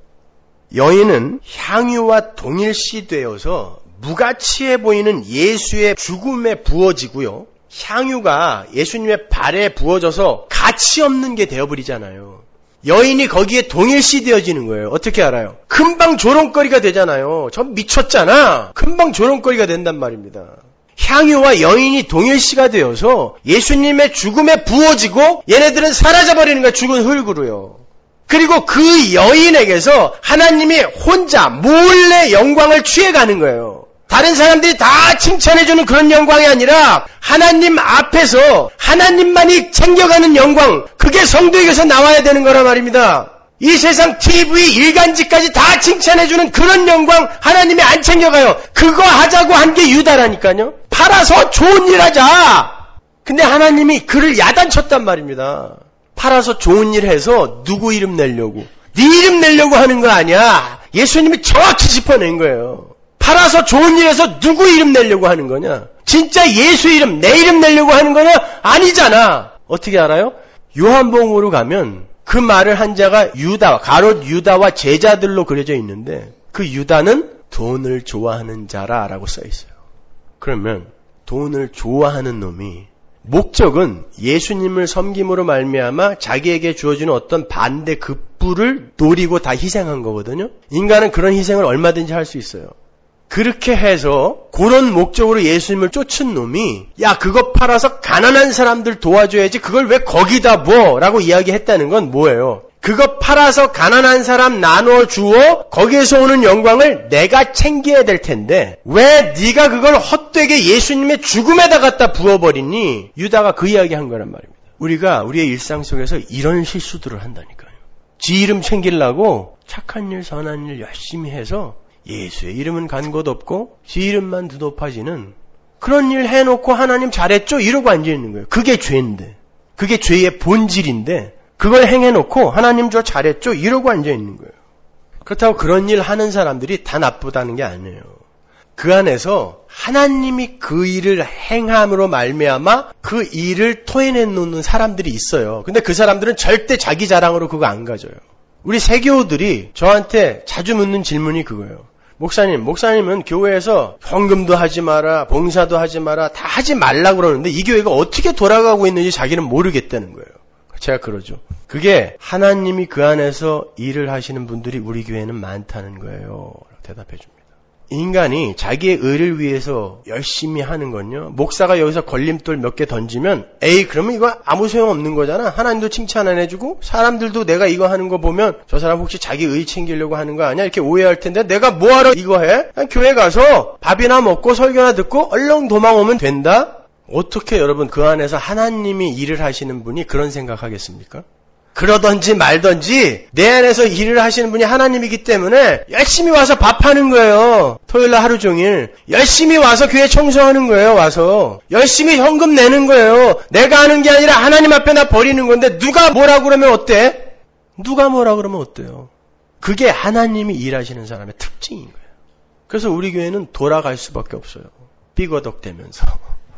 여인은 향유와 동일시되어서 무가치해 보이는 예수의 죽음에 부어지고요. 향유가 예수님의 발에 부어져서 가치 없는 게 되어버리잖아요. 여인이 거기에 동일시되어지는 거예요. 어떻게 알아요? 금방 조롱거리가 되잖아요. 저 미쳤잖아. 금방 조롱거리가 된단 말입니다. 향유와 여인이 동일시가 되어서 예수님의 죽음에 부어지고 얘네들은 사라져버리는 거야. 죽은 흙으로요. 그리고 그 여인에게서 하나님이 혼자 몰래 영광을 취해가는 거예요. 다른 사람들이 다 칭찬해주는 그런 영광이 아니라 하나님 앞에서 하나님만이 챙겨가는 영광, 그게 성도에게서 나와야 되는 거란 말입니다. 이 세상 TV, 일간지까지 다 칭찬해주는 그런 영광 하나님이 안 챙겨가요. 그거 하자고 한 게 유다라니까요. 팔아서 좋은 일 하자. 근데 하나님이 그를 야단쳤단 말입니다. 팔아서 좋은 일 해서 누구 이름 내려고, 네 이름 내려고 하는 거 아니야. 예수님이 정확히 짚어낸 거예요. 팔아서 좋은 일에서 누구 이름 내려고 하는 거냐? 진짜 예수 이름, 내 이름 내려고 하는 거냐? 아니잖아. 어떻게 알아요? 요한복음으로 가면 그 말을 한 자가 유다, 가롯 유다와 제자들로 그려져 있는데 그 유다는 돈을 좋아하는 자라라고 써 있어요. 그러면 돈을 좋아하는 놈이 목적은 예수님을 섬김으로 말미암아 자기에게 주어지는 어떤 반대 부를 노리고 다 희생한 거거든요. 인간은 그런 희생을 얼마든지 할 수 있어요. 그렇게 해서 그런 목적으로 예수님을 쫓은 놈이 야 그거 팔아서 가난한 사람들 도와줘야지 그걸 왜 거기다 뭐 라고 이야기했다는 건 뭐예요? 그거 팔아서 가난한 사람 나눠 주어 거기에서 오는 영광을 내가 챙겨야 될 텐데 왜 네가 그걸 헛되게 예수님의 죽음에다 갖다 부어버리니? 유다가 그 이야기한 거란 말입니다. 우리가 우리의 일상 속에서 이런 실수들을 한다니까요. 지 이름 챙기려고 착한 일 선한 일 열심히 해서 예수의 이름은 간 곳 없고 지 이름만 더 높아지는 그런 일 해놓고 하나님 잘했죠? 이러고 앉아있는 거예요. 그게 죄인데 그게 죄의 본질인데 그걸 행해놓고 하나님 저 잘했죠? 이러고 앉아있는 거예요. 그렇다고 그런 일 하는 사람들이 다 나쁘다는 게 아니에요. 그 안에서 하나님이 그 일을 행함으로 말미암아 그 일을 토해내 놓는 사람들이 있어요. 근데 그 사람들은 절대 자기 자랑으로 그거 안 가져요. 우리 세교우들이 저한테 자주 묻는 질문이 그거예요. 목사님은 교회에서 헌금도 하지 마라, 봉사도 하지 마라, 다 하지 말라고 그러는데 이 교회가 어떻게 돌아가고 있는지 자기는 모르겠다는 거예요. 제가 그러죠. 그게 하나님이 그 안에서 일을 하시는 분들이 우리 교회는 많다는 거예요. 대답해 줍니다. 인간이 자기의 의를 위해서 열심히 하는 건요. 목사가 여기서 걸림돌 몇 개 던지면 에이 그러면 이거 아무 소용없는 거잖아. 하나님도 칭찬 안 해주고 사람들도 내가 이거 하는 거 보면 저 사람 혹시 자기 의 챙기려고 하는 거 아니야? 이렇게 오해할 텐데 내가 뭐하러 이거 해? 그냥 교회 가서 밥이나 먹고 설교나 듣고 얼렁 도망 오면 된다? 어떻게 여러분 그 안에서 하나님이 일을 하시는 분이 그런 생각하겠습니까? 그러든지 말든지 내 안에서 일을 하시는 분이 하나님이기 때문에 열심히 와서 밥하는 거예요. 토요일날 하루 종일 열심히 와서 교회 청소하는 거예요. 와서 열심히 현금 내는 거예요. 내가 하는 게 아니라 하나님 앞에 나 버리는 건데 누가 뭐라 그러면 어때? 누가 뭐라 그러면 어때요? 그게 하나님이 일하시는 사람의 특징인 거예요. 그래서 우리 교회는 돌아갈 수밖에 없어요. 삐거덕대면서.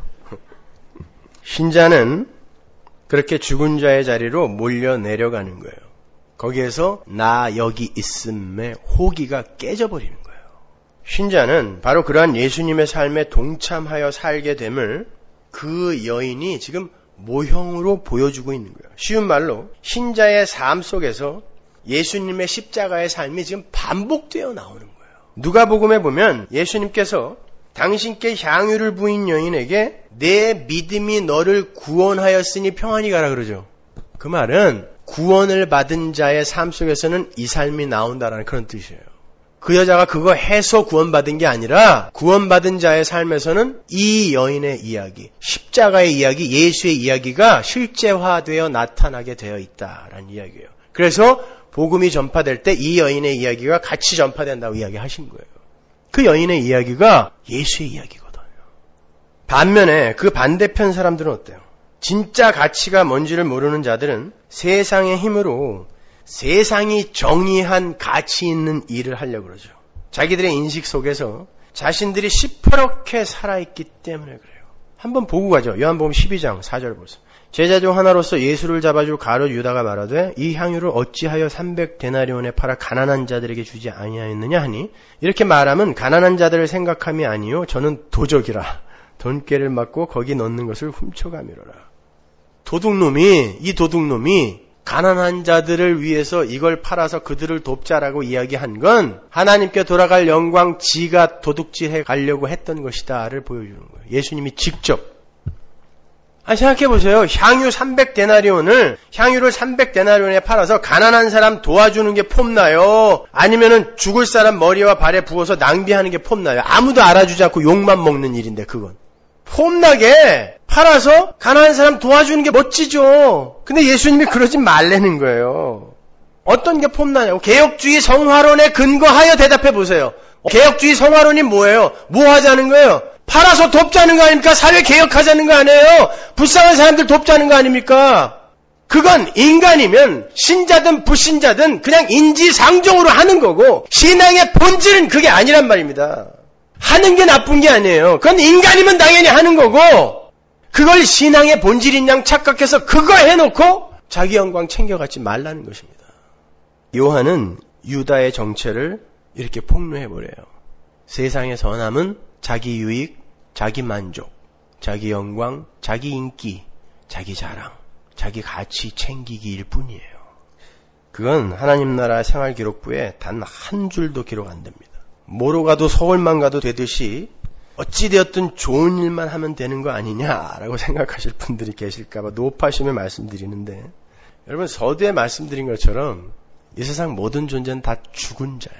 신자는 그렇게 죽은 자의 자리로 몰려 내려가는 거예요. 거기에서 나 여기 있음의 호기가 깨져버리는 거예요. 신자는 바로 그러한 예수님의 삶에 동참하여 살게 됨을 그 여인이 지금 모형으로 보여주고 있는 거예요. 쉬운 말로 신자의 삶 속에서 예수님의 십자가의 삶이 지금 반복되어 나오는 거예요. 누가복음에 보면 예수님께서 당신께 향유를 부인 여인에게 내 믿음이 너를 구원하였으니 평안히 가라 그러죠. 그 말은 구원을 받은 자의 삶 속에서는 이 삶이 나온다라는 그런 뜻이에요. 그 여자가 그거 해서 구원받은 게 아니라 구원받은 자의 삶에서는 이 여인의 이야기, 십자가의 이야기, 예수의 이야기가 실제화되어 나타나게 되어 있다라는 이야기예요. 그래서 복음이 전파될 때 이 여인의 이야기가 같이 전파된다고 이야기하신 거예요. 그 여인의 이야기가 예수의 이야기거든요. 반면에 그 반대편 사람들은 어때요? 진짜 가치가 뭔지를 모르는 자들은 세상의 힘으로 세상이 정의한 가치 있는 일을 하려고 그러죠. 자기들의 인식 속에서 자신들이 시퍼렇게 살아있기 때문에 그래요. 한번 보고 가죠. 요한복음 12장 4절 보세요. 제자 중 하나로서 예수를 잡아줄 가룟 유다가 말하되 이 향유를 어찌하여 300데나리온에 팔아 가난한 자들에게 주지 아니하였느냐 하니 이렇게 말하면 가난한 자들을 생각함이 아니요 저는 도적이라 돈깨를 맞고 거기 넣는 것을 훔쳐가미로라. 이 도둑놈이 가난한 자들을 위해서 이걸 팔아서 그들을 돕자라고 이야기한 건 하나님께 돌아갈 영광 지가 도둑질해 가려고 했던 것이다를 보여주는 거예요. 예수님이 직접. 생각해보세요. 향유를 300데나리온에 팔아서 가난한 사람 도와주는 게 폼나요? 아니면은 죽을 사람 머리와 발에 부어서 낭비하는 게 폼나요? 아무도 알아주지 않고 욕만 먹는 일인데 그건. 폼나게 팔아서 가난한 사람 도와주는 게 멋지죠. 근데 예수님이 그러지 말라는 거예요. 어떤 게 폼나냐고. 개혁주의 성화론에 근거하여 대답해보세요. 개혁주의 성화론이 뭐예요? 뭐 하자는 거예요? 팔아서 돕자는 거 아닙니까? 사회 개혁하자는 거 아니에요? 불쌍한 사람들 돕자는 거 아닙니까? 그건 인간이면 신자든 불신자든 그냥 인지상정으로 하는 거고 신앙의 본질은 그게 아니란 말입니다. 하는 게 나쁜 게 아니에요. 그건 인간이면 당연히 하는 거고 그걸 신앙의 본질인 양 착각해서 그거 해놓고 자기 영광 챙겨가지 말라는 것입니다. 요한은 유다의 정체를 이렇게 폭로해버려요. 세상의 선함은 자기 유익, 자기 만족, 자기 영광, 자기 인기, 자기 자랑, 자기 가치 챙기기일 뿐이에요. 그건 하나님 나라 생활기록부에 단 한 줄도 기록 안 됩니다. 뭐로 가도 서울만 가도 되듯이 어찌되었든 좋은 일만 하면 되는 거 아니냐라고 생각하실 분들이 계실까봐 노파심에 말씀드리는데, 여러분 서두에 말씀드린 것처럼 이 세상 모든 존재는 다 죽은 자예요.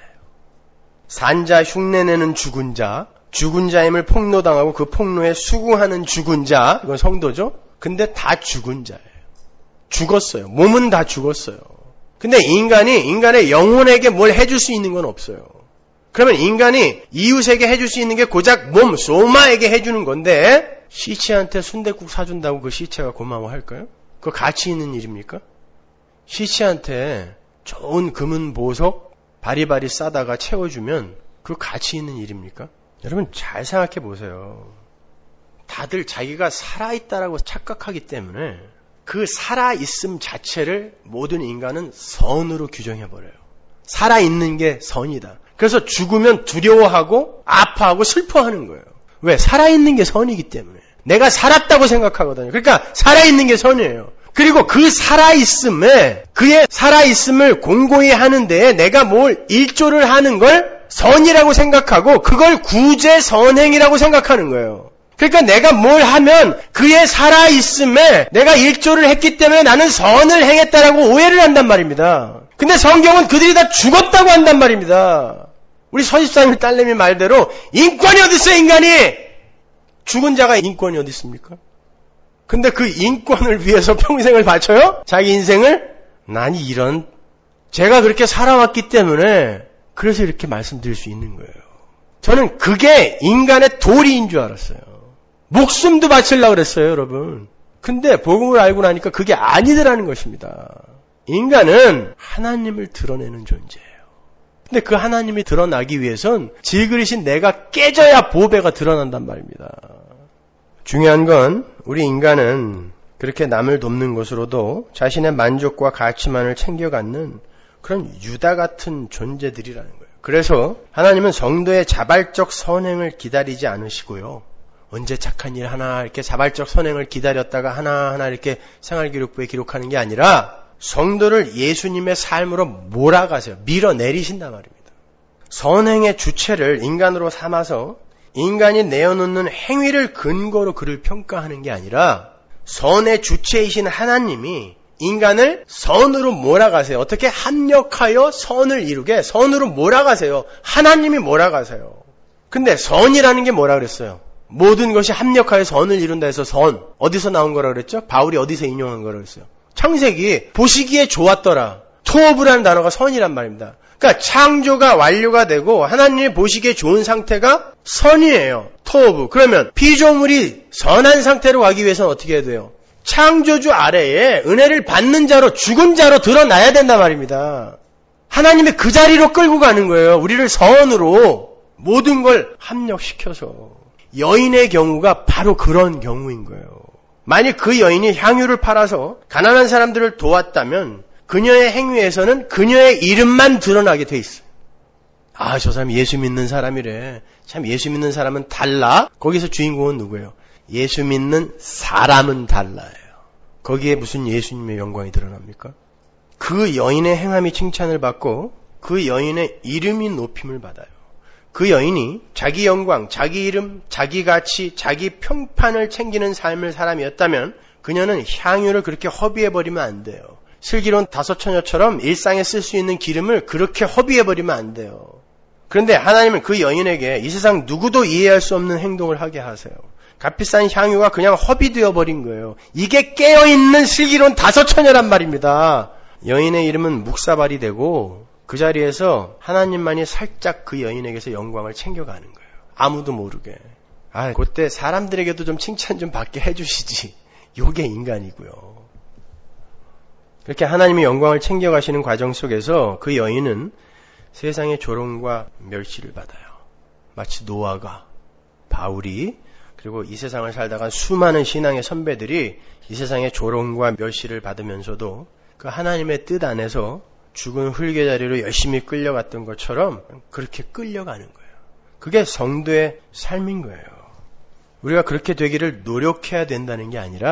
산자 흉내내는 죽은 자, 죽은 자임을 폭로당하고 그 폭로에 수긍하는 죽은 자, 이건 성도죠. 근데 다 죽은 자예요. 죽었어요. 몸은 다 죽었어요. 근데 인간의 영혼에게 뭘 해줄 수 있는 건 없어요. 그러면 인간이 이웃에게 해줄 수 있는 게 고작 몸, 소마에게 해주는 건데, 시체한테 순댓국 사준다고 그 시체가 고마워할까요? 그거 가치 있는 일입니까? 시체한테 좋은 금은 보석 바리바리 싸다가 채워주면 그 가치 있는 일입니까? 여러분 잘 생각해 보세요. 다들 자기가 살아있다라고 착각하기 때문에 그 살아있음 자체를 모든 인간은 선으로 규정해버려요. 살아있는 게 선이다. 그래서 죽으면 두려워하고 아파하고 슬퍼하는 거예요. 왜? 살아있는 게 선이기 때문에. 내가 살았다고 생각하거든요. 그러니까 살아있는 게 선이에요. 그리고 그 살아있음에, 그의 살아있음을 공고히 하는 데에 내가 뭘 일조를 하는 걸 선이라고 생각하고 그걸 구제 선행이라고 생각하는 거예요. 그러니까 내가 뭘 하면 그의 살아있음에 내가 일조를 했기 때문에 나는 선을 행했다라고 오해를 한단 말입니다. 근데 성경은 그들이 다 죽었다고 한단 말입니다. 우리 서십사님 딸내미 말대로 인권이 어디 있어요, 인간이? 죽은 자가 인권이 어디 있습니까? 근데 그 인권을 위해서 평생을 바쳐요? 자기 인생을? 난 제가 그렇게 살아왔기 때문에 그래서 이렇게 말씀드릴 수 있는 거예요. 저는 그게 인간의 도리인 줄 알았어요. 목숨도 바치려고 그랬어요, 여러분. 근데 복음을 알고 나니까 그게 아니더라는 것입니다. 인간은 하나님을 드러내는 존재예요. 근데 그 하나님이 드러나기 위해선 질그리신 내가 깨져야 보배가 드러난단 말입니다. 중요한 건 우리 인간은 그렇게 남을 돕는 것으로도 자신의 만족과 가치만을 챙겨갖는 그런 유다 같은 존재들이라는 거예요. 그래서 하나님은 성도의 자발적 선행을 기다리지 않으시고요. 언제 착한 일 하나 이렇게 자발적 선행을 기다렸다가 하나하나 이렇게 생활기록부에 기록하는 게 아니라 성도를 예수님의 삶으로 몰아가세요. 밀어내리신단 말입니다. 선행의 주체를 인간으로 삼아서 인간이 내어놓는 행위를 근거로 그를 평가하는 게 아니라 선의 주체이신 하나님이 인간을 선으로 몰아가세요. 어떻게 합력하여 선을 이루게 선으로 몰아가세요. 하나님이 몰아가세요. 근데 선이라는 게 뭐라 그랬어요? 모든 것이 합력하여 선을 이룬다 해서 선 어디서 나온 거라 그랬죠? 바울이 어디서 인용한 거라 그랬어요? 창세기 보시기에 좋았더라. 토브라는 단어가 선이란 말입니다. 그러니까 창조가 완료가 되고 하나님이 보시기에 좋은 상태가 선이에요. 토브. 그러면 피조물이 선한 상태로 가기 위해서는 어떻게 해야 돼요? 창조주 아래에 은혜를 받는 자로 죽은 자로 드러나야 된단 말입니다. 하나님이 그 자리로 끌고 가는 거예요. 우리를 선으로 모든 걸 합력시켜서. 여인의 경우가 바로 그런 경우인 거예요. 만약 그 여인이 향유를 팔아서 가난한 사람들을 도왔다면 그녀의 행위에서는 그녀의 이름만 드러나게 돼 있어요. 아, 저 사람 예수 믿는 사람이래. 참 예수 믿는 사람은 달라. 거기서 주인공은 누구예요? 예수 믿는 사람은 달라요. 거기에 무슨 예수님의 영광이 드러납니까? 그 여인의 행함이 칭찬을 받고 그 여인의 이름이 높임을 받아요. 그 여인이 자기 영광, 자기 이름, 자기 가치, 자기 평판을 챙기는 삶을 사람이었다면 그녀는 향유를 그렇게 허비해버리면 안 돼요. 슬기로운 다섯 처녀처럼 일상에 쓸 수 있는 기름을 그렇게 허비해버리면 안 돼요. 그런데 하나님은 그 여인에게 이 세상 누구도 이해할 수 없는 행동을 하게 하세요. 값비싼 향유가 그냥 허비되어 버린 거예요. 이게 깨어있는 슬기로운 다섯 처녀란 말입니다. 여인의 이름은 묵사발이 되고 그 자리에서 하나님만이 살짝 그 여인에게서 영광을 챙겨가는 거예요. 아무도 모르게. 그때 사람들에게도 좀 칭찬 좀 받게 해주시지. 요게 인간이고요. 그렇게 하나님이 영광을 챙겨가시는 과정 속에서 그 여인은 세상의 조롱과 멸시를 받아요. 마치 노아가, 바울이, 그리고 이 세상을 살다가 수많은 신앙의 선배들이 이 세상의 조롱과 멸시를 받으면서도 그 하나님의 뜻 안에서 죽은 흙의 자리로 열심히 끌려갔던 것처럼 그렇게 끌려가는 거예요. 그게 성도의 삶인 거예요. 우리가 그렇게 되기를 노력해야 된다는 게 아니라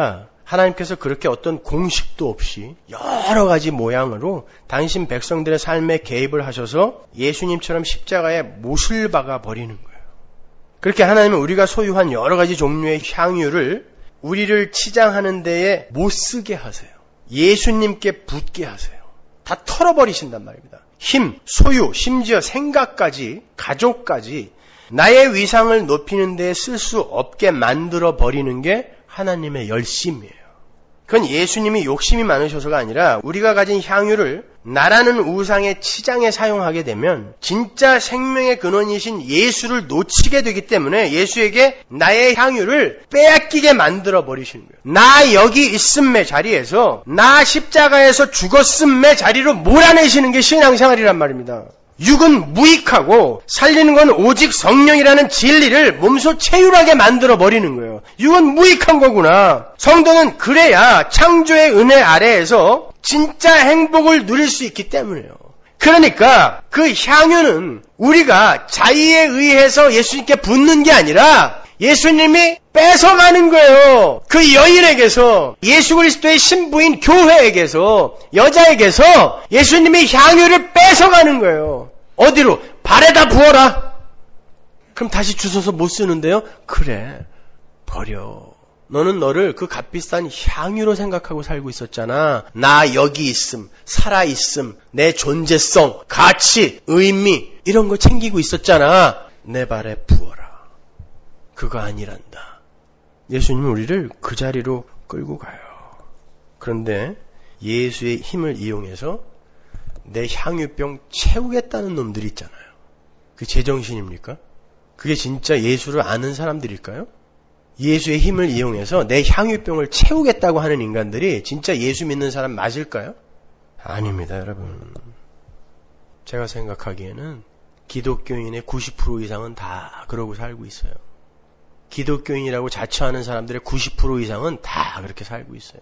하나님께서 그렇게 어떤 공식도 없이 여러 가지 모양으로 당신 백성들의 삶에 개입을 하셔서 예수님처럼 십자가에 못을 박아 버리는 거예요. 그렇게 하나님은 우리가 소유한 여러 가지 종류의 향유를 우리를 치장하는 데에 못 쓰게 하세요. 예수님께 붙게 하세요. 다 털어버리신단 말입니다. 힘, 소유, 심지어 생각까지, 가족까지 나의 위상을 높이는 데에 쓸 수 없게 만들어 버리는 게 하나님의 열심이에요. 그건 예수님이 욕심이 많으셔서가 아니라 우리가 가진 향유를 나라는 우상의 치장에 사용하게 되면 진짜 생명의 근원이신 예수를 놓치게 되기 때문에 예수에게 나의 향유를 빼앗기게 만들어 버리시는 거예요. 나 여기 있음의 자리에서 나 십자가에서 죽었음의 자리로 몰아내시는 게 신앙생활이란 말입니다. 육은 무익하고 살리는 건 오직 성령이라는 진리를 몸소 체휼하게 만들어 버리는 거예요. 육은 무익한 거구나. 성도는 그래야 창조의 은혜 아래에서 진짜 행복을 누릴 수 있기 때문에요. 그러니까 그 향유는 우리가 자의에 의해서 예수님께 붓는 게 아니라 예수님이 뺏어가는 거예요. 그 여인에게서, 예수 그리스도의 신부인 교회에게서, 여자에게서 예수님이 향유를 뺏어가는 거예요. 어디로? 발에다 부어라. 그럼 다시 주워서 못 쓰는데요? 그래, 버려. 너는 너를 그 값비싼 향유로 생각하고 살고 있었잖아. 나 여기 있음, 살아있음, 내 존재성, 가치, 의미 이런 거 챙기고 있었잖아. 내 발에 부어라. 그거 아니란다. 예수님은 우리를 그 자리로 끌고 가요. 그런데 예수의 힘을 이용해서 내 향유병 채우겠다는 놈들이 있잖아요. 그게 제정신입니까? 그게 진짜 예수를 아는 사람들일까요? 예수의 힘을 이용해서 내 향유병을 채우겠다고 하는 인간들이 진짜 예수 믿는 사람 맞을까요? 아닙니다, 여러분. 제가 생각하기에는 기독교인의 90% 이상은 다 그러고 살고 있어요. 기독교인이라고 자처하는 사람들의 90% 이상은 다 그렇게 살고 있어요.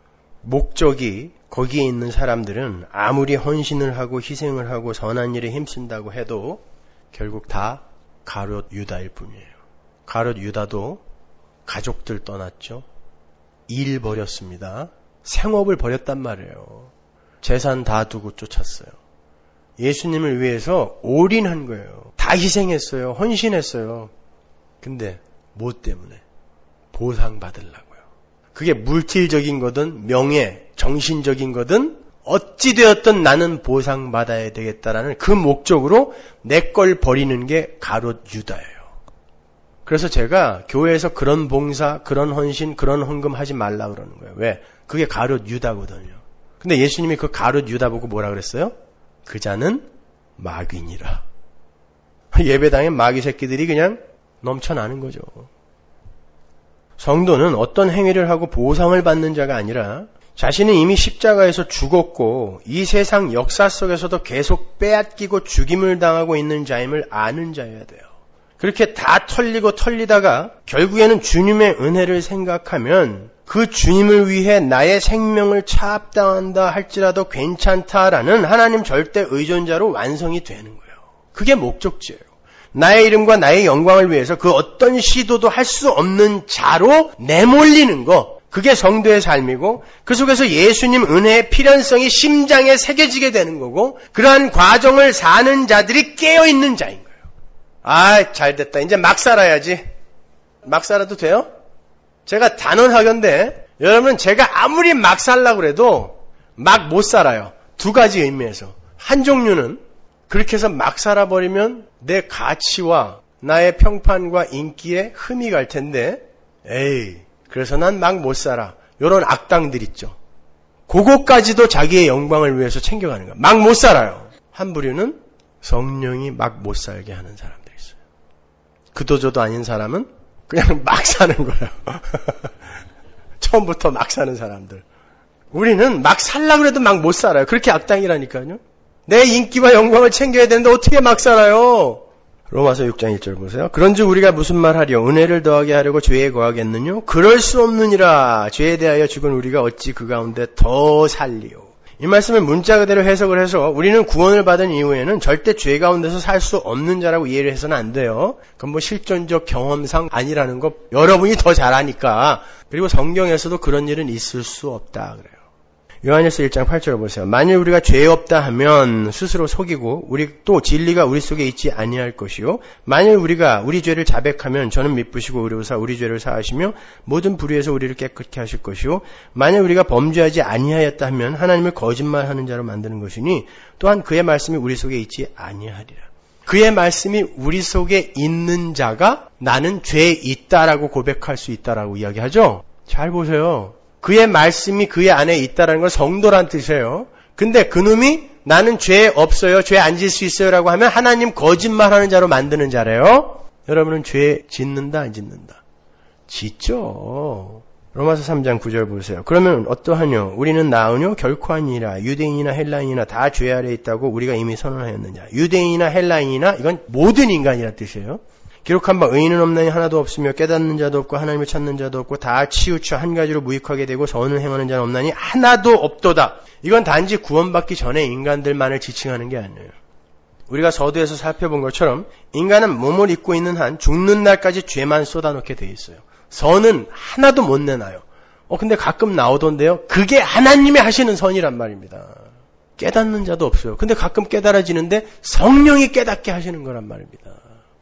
목적이 거기에 있는 사람들은 아무리 헌신을 하고 희생을 하고 선한 일에 힘쓴다고 해도 결국 다 가룟 유다일 뿐이에요. 가룟 유다도 가족들 떠났죠. 일 버렸습니다. 생업을 버렸단 말이에요. 재산 다 두고 쫓았어요. 예수님을 위해서 올인한 거예요. 다 희생했어요. 헌신했어요. 근데 뭐 때문에? 보상받으려고요. 그게 물질적인 거든 명예, 정신적인 거든 어찌되었든 나는 보상받아야 되겠다라는 그 목적으로 내 걸 버리는 게 가룟 유다예요. 그래서 제가 교회에서 그런 봉사, 그런 헌신, 그런 헌금 하지 말라 그러는 거예요. 왜? 그게 가룟 유다거든요. 근데 예수님이 그 가룟 유다 보고 뭐라 그랬어요? 그 자는 마귀니라. 예배당에 마귀 새끼들이 그냥 넘쳐나는 거죠. 성도는 어떤 행위를 하고 보상을 받는 자가 아니라 자신은 이미 십자가에서 죽었고 이 세상 역사 속에서도 계속 빼앗기고 죽임을 당하고 있는 자임을 아는 자여야 돼요. 그렇게 다 털리고 털리다가 결국에는 주님의 은혜를 생각하면 그 주님을 위해 나의 생명을 차압당한다 할지라도 괜찮다라는 하나님 절대 의존자로 완성이 되는 거예요. 그게 목적지예요. 나의 이름과 나의 영광을 위해서 그 어떤 시도도 할 수 없는 자로 내몰리는 거, 그게 성도의 삶이고 그 속에서 예수님 은혜의 필연성이 심장에 새겨지게 되는 거고 그러한 과정을 사는 자들이 깨어있는 자인 거예요. 아, 잘됐다. 이제 막 살아야지. 막 살아도 돼요? 제가 단언하건대 여러분 제가 아무리 막 살려고 그래도 막 못 살아요. 두 가지 의미에서. 한 종류는 그렇게 해서 막 살아버리면 내 가치와 나의 평판과 인기에 흠이 갈 텐데 에이 그래서 난 막 못 살아. 이런 악당들 있죠. 그거까지도 자기의 영광을 위해서 챙겨가는 거야. 막 못 살아요. 한 부류는 성령이 막 못 살게 하는 사람들이 있어요. 그도저도 아닌 사람은 그냥 막 사는 거예요. 처음부터 막 사는 사람들. 우리는 막 살려고 해도 막 못 살아요. 그렇게 악당이라니까요. 내 인기와 영광을 챙겨야 되는데 어떻게 막 살아요? 로마서 6장 1절 보세요. 그런즉 우리가 무슨 말하리요? 은혜를 더하게 하려고 죄에 거하겠느뇨? 그럴 수 없느니라. 죄에 대하여 죽은 우리가 어찌 그 가운데 더 살리요? 이 말씀을 문자 그대로 해석을 해서 우리는 구원을 받은 이후에는 절대 죄 가운데서 살 수 없는 자라고 이해를 해서는 안 돼요. 그건 뭐 실존적 경험상 아니라는 거 여러분이 더 잘 아니까. 그리고 성경에서도 그런 일은 있을 수 없다 그래요. 요한일서 1장 8절을 보세요. 만일 우리가 죄 없다 하면 스스로 속이고 우리 또 진리가 우리 속에 있지 아니할 것이요. 만일 우리가 우리 죄를 자백하면 저는 미쁘시고 의로우사 우리 죄를 사하시며 모든 불의에서 우리를 깨끗게 하실 것이요. 만일 우리가 범죄하지 아니하였다 하면 하나님을 거짓말하는 자로 만드는 것이니 또한 그의 말씀이 우리 속에 있지 아니하리라. 그의 말씀이 우리 속에 있는 자가 나는 죄에 있다라고 고백할 수 있다라고 이야기하죠. 잘 보세요. 그의 말씀이 그의 안에 있다는 건 성도란 뜻이에요. 근데 그놈이 나는 죄 없어요. 죄 안 질 수 있어요. 라고 하면 하나님 거짓말하는 자로 만드는 자래요. 여러분은 죄 짓는다 안 짓는다? 짓죠. 로마서 3장 9절 보세요. 그러면 어떠하뇨? 우리는 나으뇨? 결코 아니라 유대인이나 헬라인이나 다 죄 아래에 있다고 우리가 이미 선언하였느냐. 유대인이나 헬라인이나 이건 모든 인간이란 뜻이에요. 기록한 바 의인은 없나니 하나도 없으며 깨닫는 자도 없고 하나님을 찾는 자도 없고 다 치우쳐 한 가지로 무익하게 되고 선을 행하는 자는 없나니 하나도 없도다. 이건 단지 구원받기 전에 인간들만을 지칭하는 게 아니에요. 우리가 서두에서 살펴본 것처럼 인간은 몸을 입고 있는 한 죽는 날까지 죄만 쏟아놓게 돼 있어요. 선은 하나도 못 내놔요. 근데 가끔 나오던데요. 그게 하나님이 하시는 선이란 말입니다. 깨닫는 자도 없어요. 근데 가끔 깨달아지는데 성령이 깨닫게 하시는 거란 말입니다.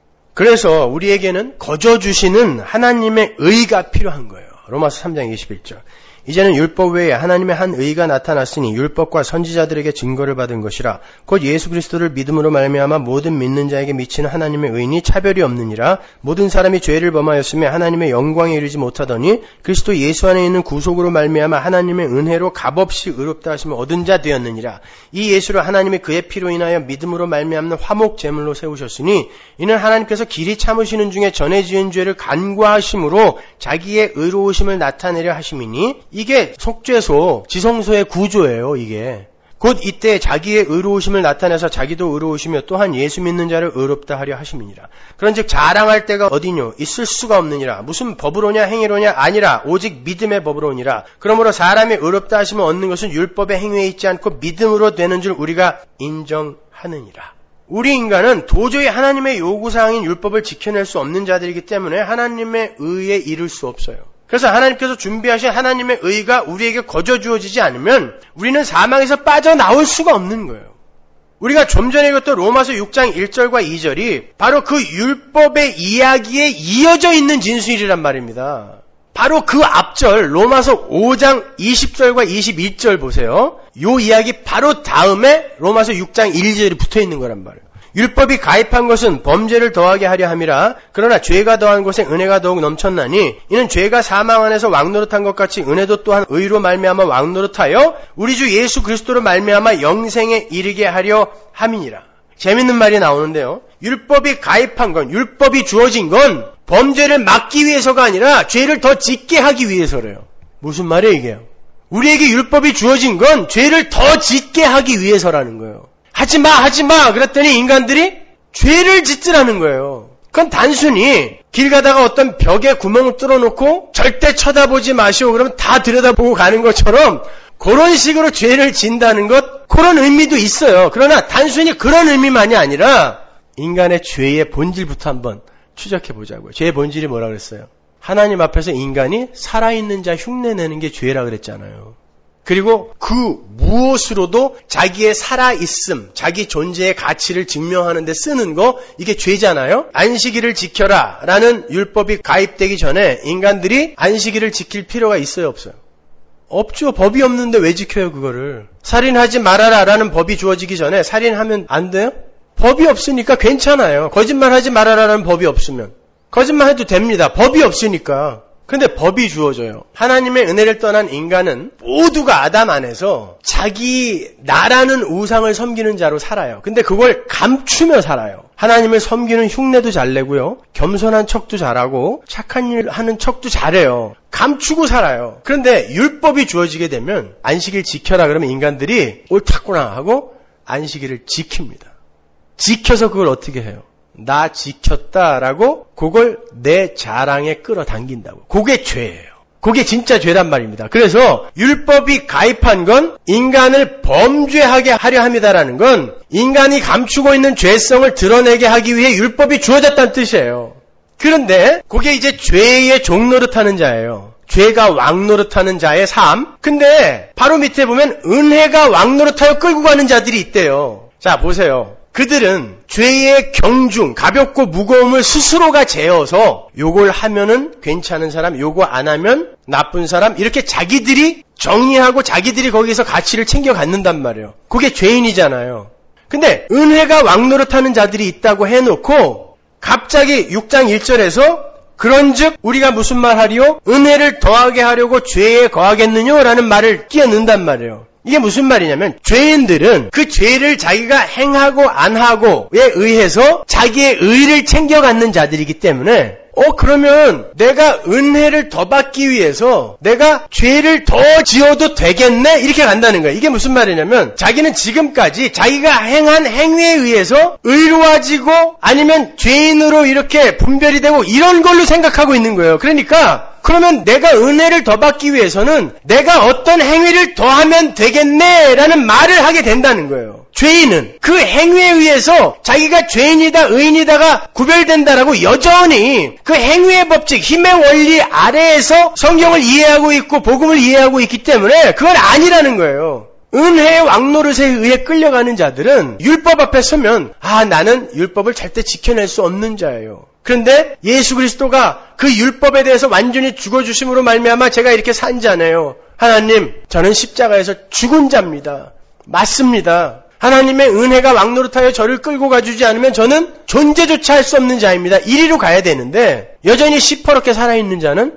그래서 우리에게는 거저 주시는 하나님의 의가 필요한 거예요. 로마서 3장 21절. 이제는 율법 외에 하나님의 한 의가 나타났으니 율법과 선지자들에게 증거를 받은 것이라. 곧 예수 그리스도를 믿음으로 말미암아 모든 믿는 자에게 미치는 하나님의 의니 차별이 없느니라. 모든 사람이 죄를 범하였으며 하나님의 영광에 이르지 못하더니 그리스도 예수 안에 있는 구속으로 말미암아 하나님의 은혜로 값없이 의롭다 하심을 얻은 자 되었느니라. 이 예수를 하나님이 그의 피로 인하여 믿음으로 말미암는 화목 제물로 세우셨으니 이는 하나님께서 길이 참으시는 중에 전에 지은 죄를 간과하심으로 자기의 의로우심을 나타내려 하심이니 이게 속죄소, 지성소의 구조예요. 이게 곧 이때 자기의 의로우심을 나타내서 자기도 의로우시며 또한 예수 믿는 자를 의롭다 하려 하심이니라. 그런즉 자랑할 때가 어디뇨? 있을 수가 없느니라. 무슨 법으로냐 행위로냐? 아니라 오직 믿음의 법으로니라. 그러므로 사람이 의롭다 하심을 얻는 것은 율법의 행위에 있지 않고 믿음으로 되는 줄 우리가 인정하느니라. 우리 인간은 도저히 하나님의 요구사항인 율법을 지켜낼 수 없는 자들이기 때문에 하나님의 의에 이를 수 없어요. 그래서 하나님께서 준비하신 하나님의 의가 우리에게 거저 주어지지 않으면 우리는 사망에서 빠져나올 수가 없는 거예요. 우리가 좀 전에 읽었던 로마서 6장 1절과 2절이 바로 그 율법의 이야기에 이어져 있는 진술이란 말입니다. 바로 그 앞절 로마서 5장 20절과 21절 보세요. 이 이야기 바로 다음에 로마서 6장 1절이 붙어있는 거란 말이에요. 율법이 가입한 것은 범죄를 더하게 하려 함이라. 그러나 죄가 더한 곳에 은혜가 더욱 넘쳤나니 이는 죄가 사망 안에서 왕노릇한 것 같이 은혜도 또한 의로 말미암아 왕노릇하여 우리 주 예수 그리스도로 말미암아 영생에 이르게 하려 함이니라. 재밌는 말이 나오는데요. 율법이 가입한 건, 율법이 주어진 건 범죄를 막기 위해서가 아니라 죄를 더 짓게 하기 위해서래요. 무슨 말이에요 이게요? 우리에게 율법이 주어진 건 죄를 더 짓게 하기 위해서라는 거예요. 하지마 그랬더니 인간들이 죄를 짓으라는 거예요. 그건 단순히 길 가다가 어떤 벽에 구멍을 뚫어놓고 절대 쳐다보지 마시오 그러면 다 들여다보고 가는 것처럼 그런 식으로 죄를 짓는다는 것, 그런 의미도 있어요. 그러나 단순히 그런 의미만이 아니라 인간의 죄의 본질부터 한번 추적해 보자고요. 죄의 본질이 뭐라 그랬어요? 하나님 앞에서 인간이 살아있는 자 흉내내는 게 죄라 그랬잖아요. 그리고 그 무엇으로도 자기의 살아있음, 자기 존재의 가치를 증명하는 데 쓰는 거, 이게 죄잖아요. 안식일을 지켜라 라는 율법이 가입되기 전에 인간들이 안식일을 지킬 필요가 있어요 없어요? 없죠. 법이 없는데 왜 지켜요 그거를. 살인하지 말아라 라는 법이 주어지기 전에 살인하면 안 돼요? 법이 없으니까 괜찮아요. 거짓말하지 말아라 라는 법이 없으면. 거짓말해도 됩니다. 법이 없으니까. 근데 법이 주어져요. 하나님의 은혜를 떠난 인간은 모두가 아담 안에서 자기 나라는 우상을 섬기는 자로 살아요. 근데 그걸 감추며 살아요. 하나님을 섬기는 흉내도 잘 내고요. 겸손한 척도 잘하고 착한 일 하는 척도 잘해요. 감추고 살아요. 그런데 율법이 주어지게 되면 안식일 지켜라 그러면 인간들이 옳았구나 하고 안식일을 지킵니다. 지켜서 그걸 어떻게 해요? 나 지켰다라고 그걸 내 자랑에 끌어당긴다고. 그게 죄예요. 그게 진짜 죄란 말입니다. 그래서 율법이 가입한 건 인간을 범죄하게 하려 함이다라는 건 인간이 감추고 있는 죄성을 드러내게 하기 위해 율법이 주어졌다는 뜻이에요. 그런데 그게 이제 죄의 종노릇하는 자예요. 죄가 왕노릇하는 자의 삶. 근데 바로 밑에 보면 은혜가 왕노릇하여 끌고 가는 자들이 있대요. 자, 보세요. 그들은 죄의 경중, 가볍고 무거움을 스스로가 재어서 요걸 하면은 괜찮은 사람, 요거 안 하면 나쁜 사람, 이렇게 자기들이 정의하고 자기들이 거기서 가치를 챙겨 갖는단 말이에요. 그게 죄인이잖아요. 근데 은혜가 왕노릇하는 자들이 있다고 해놓고 갑자기 6장 1절에서 그런즉 우리가 무슨 말 하리요? 은혜를 더하게 하려고 죄에 거하겠느냐? 라는 말을 끼워 넣는단 말이에요. 이게 무슨 말이냐면 죄인들은 그 죄를 자기가 행하고 안 하고에 의해서 자기의 의를 챙겨갖는 자들이기 때문에 그러면 내가 은혜를 더 받기 위해서 내가 죄를 더 지어도 되겠네? 이렇게 간다는 거예요. 이게 무슨 말이냐면 자기는 지금까지 자기가 행한 행위에 의해서 의로워지고 아니면 죄인으로 이렇게 분별이 되고 이런 걸로 생각하고 있는 거예요. 그러면 내가 은혜를 더 받기 위해서는 내가 어떤 행위를 더 하면 되겠네라는 말을 하게 된다는 거예요. 죄인은 그 행위에 의해서 자기가 죄인이다 의인이다가 구별된다라고 여전히 그 행위의 법칙, 힘의 원리 아래에서 성경을 이해하고 있고 복음을 이해하고 있기 때문에 그건 아니라는 거예요. 은혜의 왕노릇에 의해 끌려가는 자들은 율법 앞에 서면 나는 율법을 절대 지켜낼 수 없는 자예요. 그런데 예수 그리스도가 그 율법에 대해서 완전히 죽어주심으로 말미암아 제가 이렇게 산 자네요. 하나님, 저는 십자가에서 죽은 자입니다. 맞습니다. 하나님의 은혜가 왕노릇하여 저를 끌고 가주지 않으면 저는 존재조차 할 수 없는 자입니다. 이리로 가야 되는데 여전히 시퍼렇게 살아있는 자는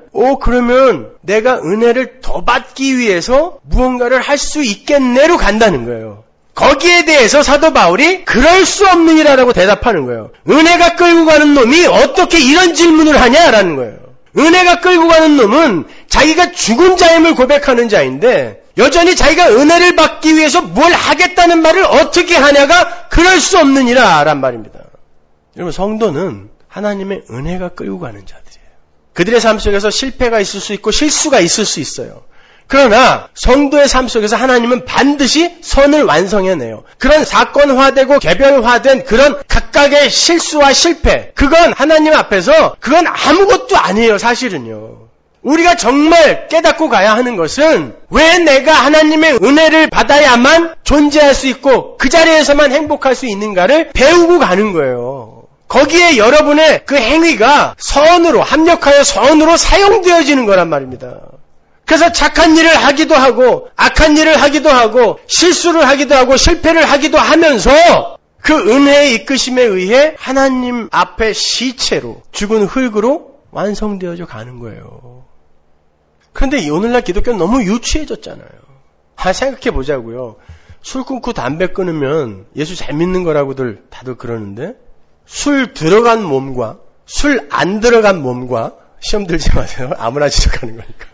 그러면 내가 은혜를 더 받기 위해서 무언가를 할 수 있겠네로 간다는 거예요. 거기에 대해서 사도 바울이 그럴 수 없느니라라고 대답하는 거예요. 은혜가 끌고 가는 놈이 어떻게 이런 질문을 하냐라는 거예요. 은혜가 끌고 가는 놈은 자기가 죽은 자임을 고백하는 자인데 여전히 자기가 은혜를 받기 위해서 뭘 하겠다는 말을 어떻게 하냐가 그럴 수 없느니라란 말입니다. 여러분, 성도는 하나님의 은혜가 끌고 가는 자들이에요. 그들의 삶 속에서 실패가 있을 수 있고 실수가 있을 수 있어요. 그러나 성도의 삶 속에서 하나님은 반드시 선을 완성해내요. 그런 사건화되고 개별화된 그런 각각의 실수와 실패, 그건 하나님 앞에서 그건 아무것도 아니에요, 사실은요. 우리가 정말 깨닫고 가야 하는 것은 왜 내가 하나님의 은혜를 받아야만 존재할 수 있고 그 자리에서만 행복할 수 있는가를 배우고 가는 거예요. 거기에 여러분의 그 행위가 선으로 합력하여 선으로 사용되어지는 거란 말입니다. 그래서 착한 일을 하기도 하고 악한 일을 하기도 하고 실수를 하기도 하고 실패를 하기도 하면서 그 은혜의 이끄심에 의해 하나님 앞에 시체로 죽은 흙으로 완성되어져 가는 거예요. 그런데 오늘날 기독교는 너무 유치해졌잖아요. 생각해 보자고요. 술 끊고 담배 끊으면 예수 잘 믿는 거라고들 다들 그러는데 술 들어간 몸과 술 안 들어간 몸과 시험 들지 마세요. 아무나 지적하는 거니까.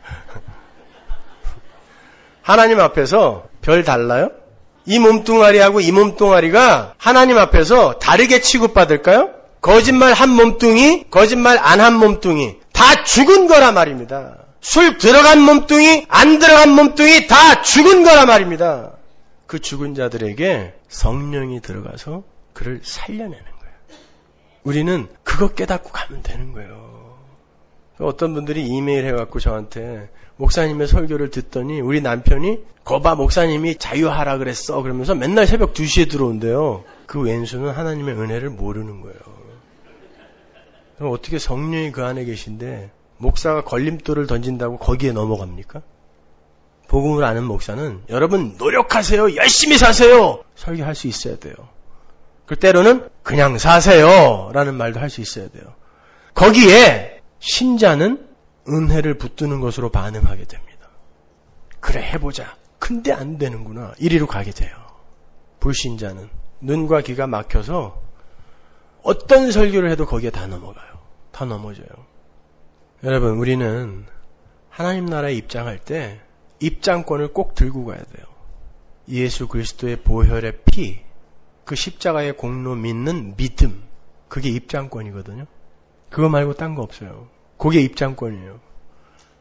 하나님 앞에서 별 달라요? 이 몸뚱아리하고 이 몸뚱아리가 하나님 앞에서 다르게 취급받을까요? 거짓말 한 몸뚱이, 거짓말 안 한 몸뚱이 다 죽은 거라 말입니다. 술 들어간 몸뚱이, 안 들어간 몸뚱이 다 죽은 거라 말입니다. 그 죽은 자들에게 성령이 들어가서 그를 살려내는 거예요. 우리는 그거 깨닫고 가면 되는 거예요. 어떤 분들이 이메일 해갖고 저한테 목사님의 설교를 듣더니 우리 남편이 거봐 목사님이 자유하라 그랬어 그러면서 맨날 새벽 2시에 들어온대요. 그 왼수는 하나님의 은혜를 모르는 거예요. 그럼 어떻게 성령이 그 안에 계신데 목사가 걸림돌을 던진다고 거기에 넘어갑니까? 복음을 아는 목사는 여러분 노력하세요. 열심히 사세요. 설교할 수 있어야 돼요. 그 때로는 그냥 사세요 라는 말도 할 수 있어야 돼요. 거기에 신자는 은혜를 붙드는 것으로 반응하게 됩니다. 그래 해보자. 근데 안 되는구나. 이리로 가게 돼요. 불신자는 눈과 귀가 막혀서 어떤 설교를 해도 거기에 다 넘어가요. 다 넘어져요. 여러분 우리는 하나님 나라에 입장할 때 입장권을 꼭 들고 가야 돼요. 예수 그리스도의 보혈의 피, 그 십자가의 공로 믿는 믿음, 그게 입장권이거든요. 그거 말고 딴 거 없어요. 그게 입장권이에요.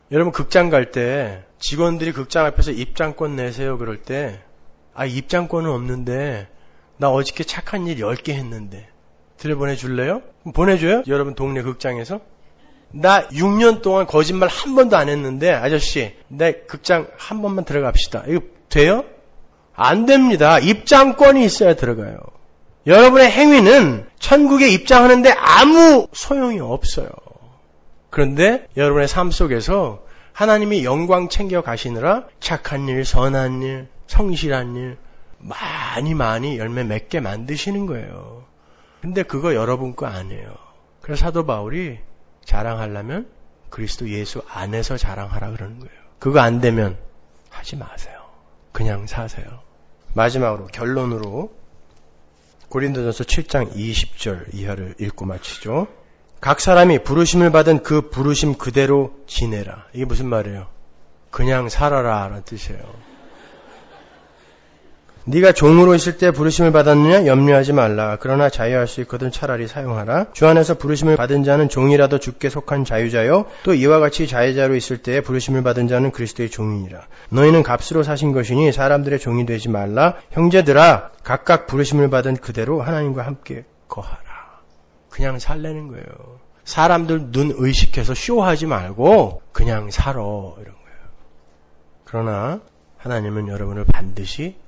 여러분 극장 갈 때 직원들이 극장 앞에서 입장권 내세요 그럴 때 입장권은 없는데 나 어저께 착한 일 10개 했는데 들여보내줄래요? 보내줘요? 여러분 동네 극장에서? 나 6년 동안 거짓말 한 번도 안 했는데 아저씨 내 극장 한 번만 들어갑시다. 이거 돼요? 안 됩니다. 입장권이 있어야 들어가요. 여러분의 행위는 천국에 입장하는데 아무 소용이 없어요. 그런데 여러분의 삶 속에서 하나님이 영광 챙겨 가시느라 착한 일, 선한 일, 성실한 일 많이 열매 맺게 만드시는 거예요. 근데 그거 여러분 거 아니에요. 그래서 사도 바울이 자랑하려면 그리스도 예수 안에서 자랑하라 그러는 거예요. 그거 안 되면 하지 마세요. 그냥 사세요. 마지막으로 결론으로 고린도전서 7장 20절 이하를 읽고 마치죠. 각 사람이 부르심을 받은 그 부르심 그대로 지내라. 이게 무슨 말이에요? 그냥 살아라 라는 뜻이에요. 네가 종으로 있을 때 부르심을 받았느냐? 염려하지 말라. 그러나 자유할 수 있거든 차라리 사용하라. 주 안에서 부르심을 받은 자는 종이라도 주께 속한 자유자요. 또 이와 같이 자유자로 있을 때 부르심을 받은 자는 그리스도의 종이니라. 너희는 값으로 사신 것이니 사람들의 종이 되지 말라. 형제들아 각각 부르심을 받은 그대로 하나님과 함께 거하라. 그냥 살라는 거예요. 사람들 눈 의식해서 쇼하지 말고 그냥 살아 이런 거예요. 그러나 하나님은 여러분을 반드시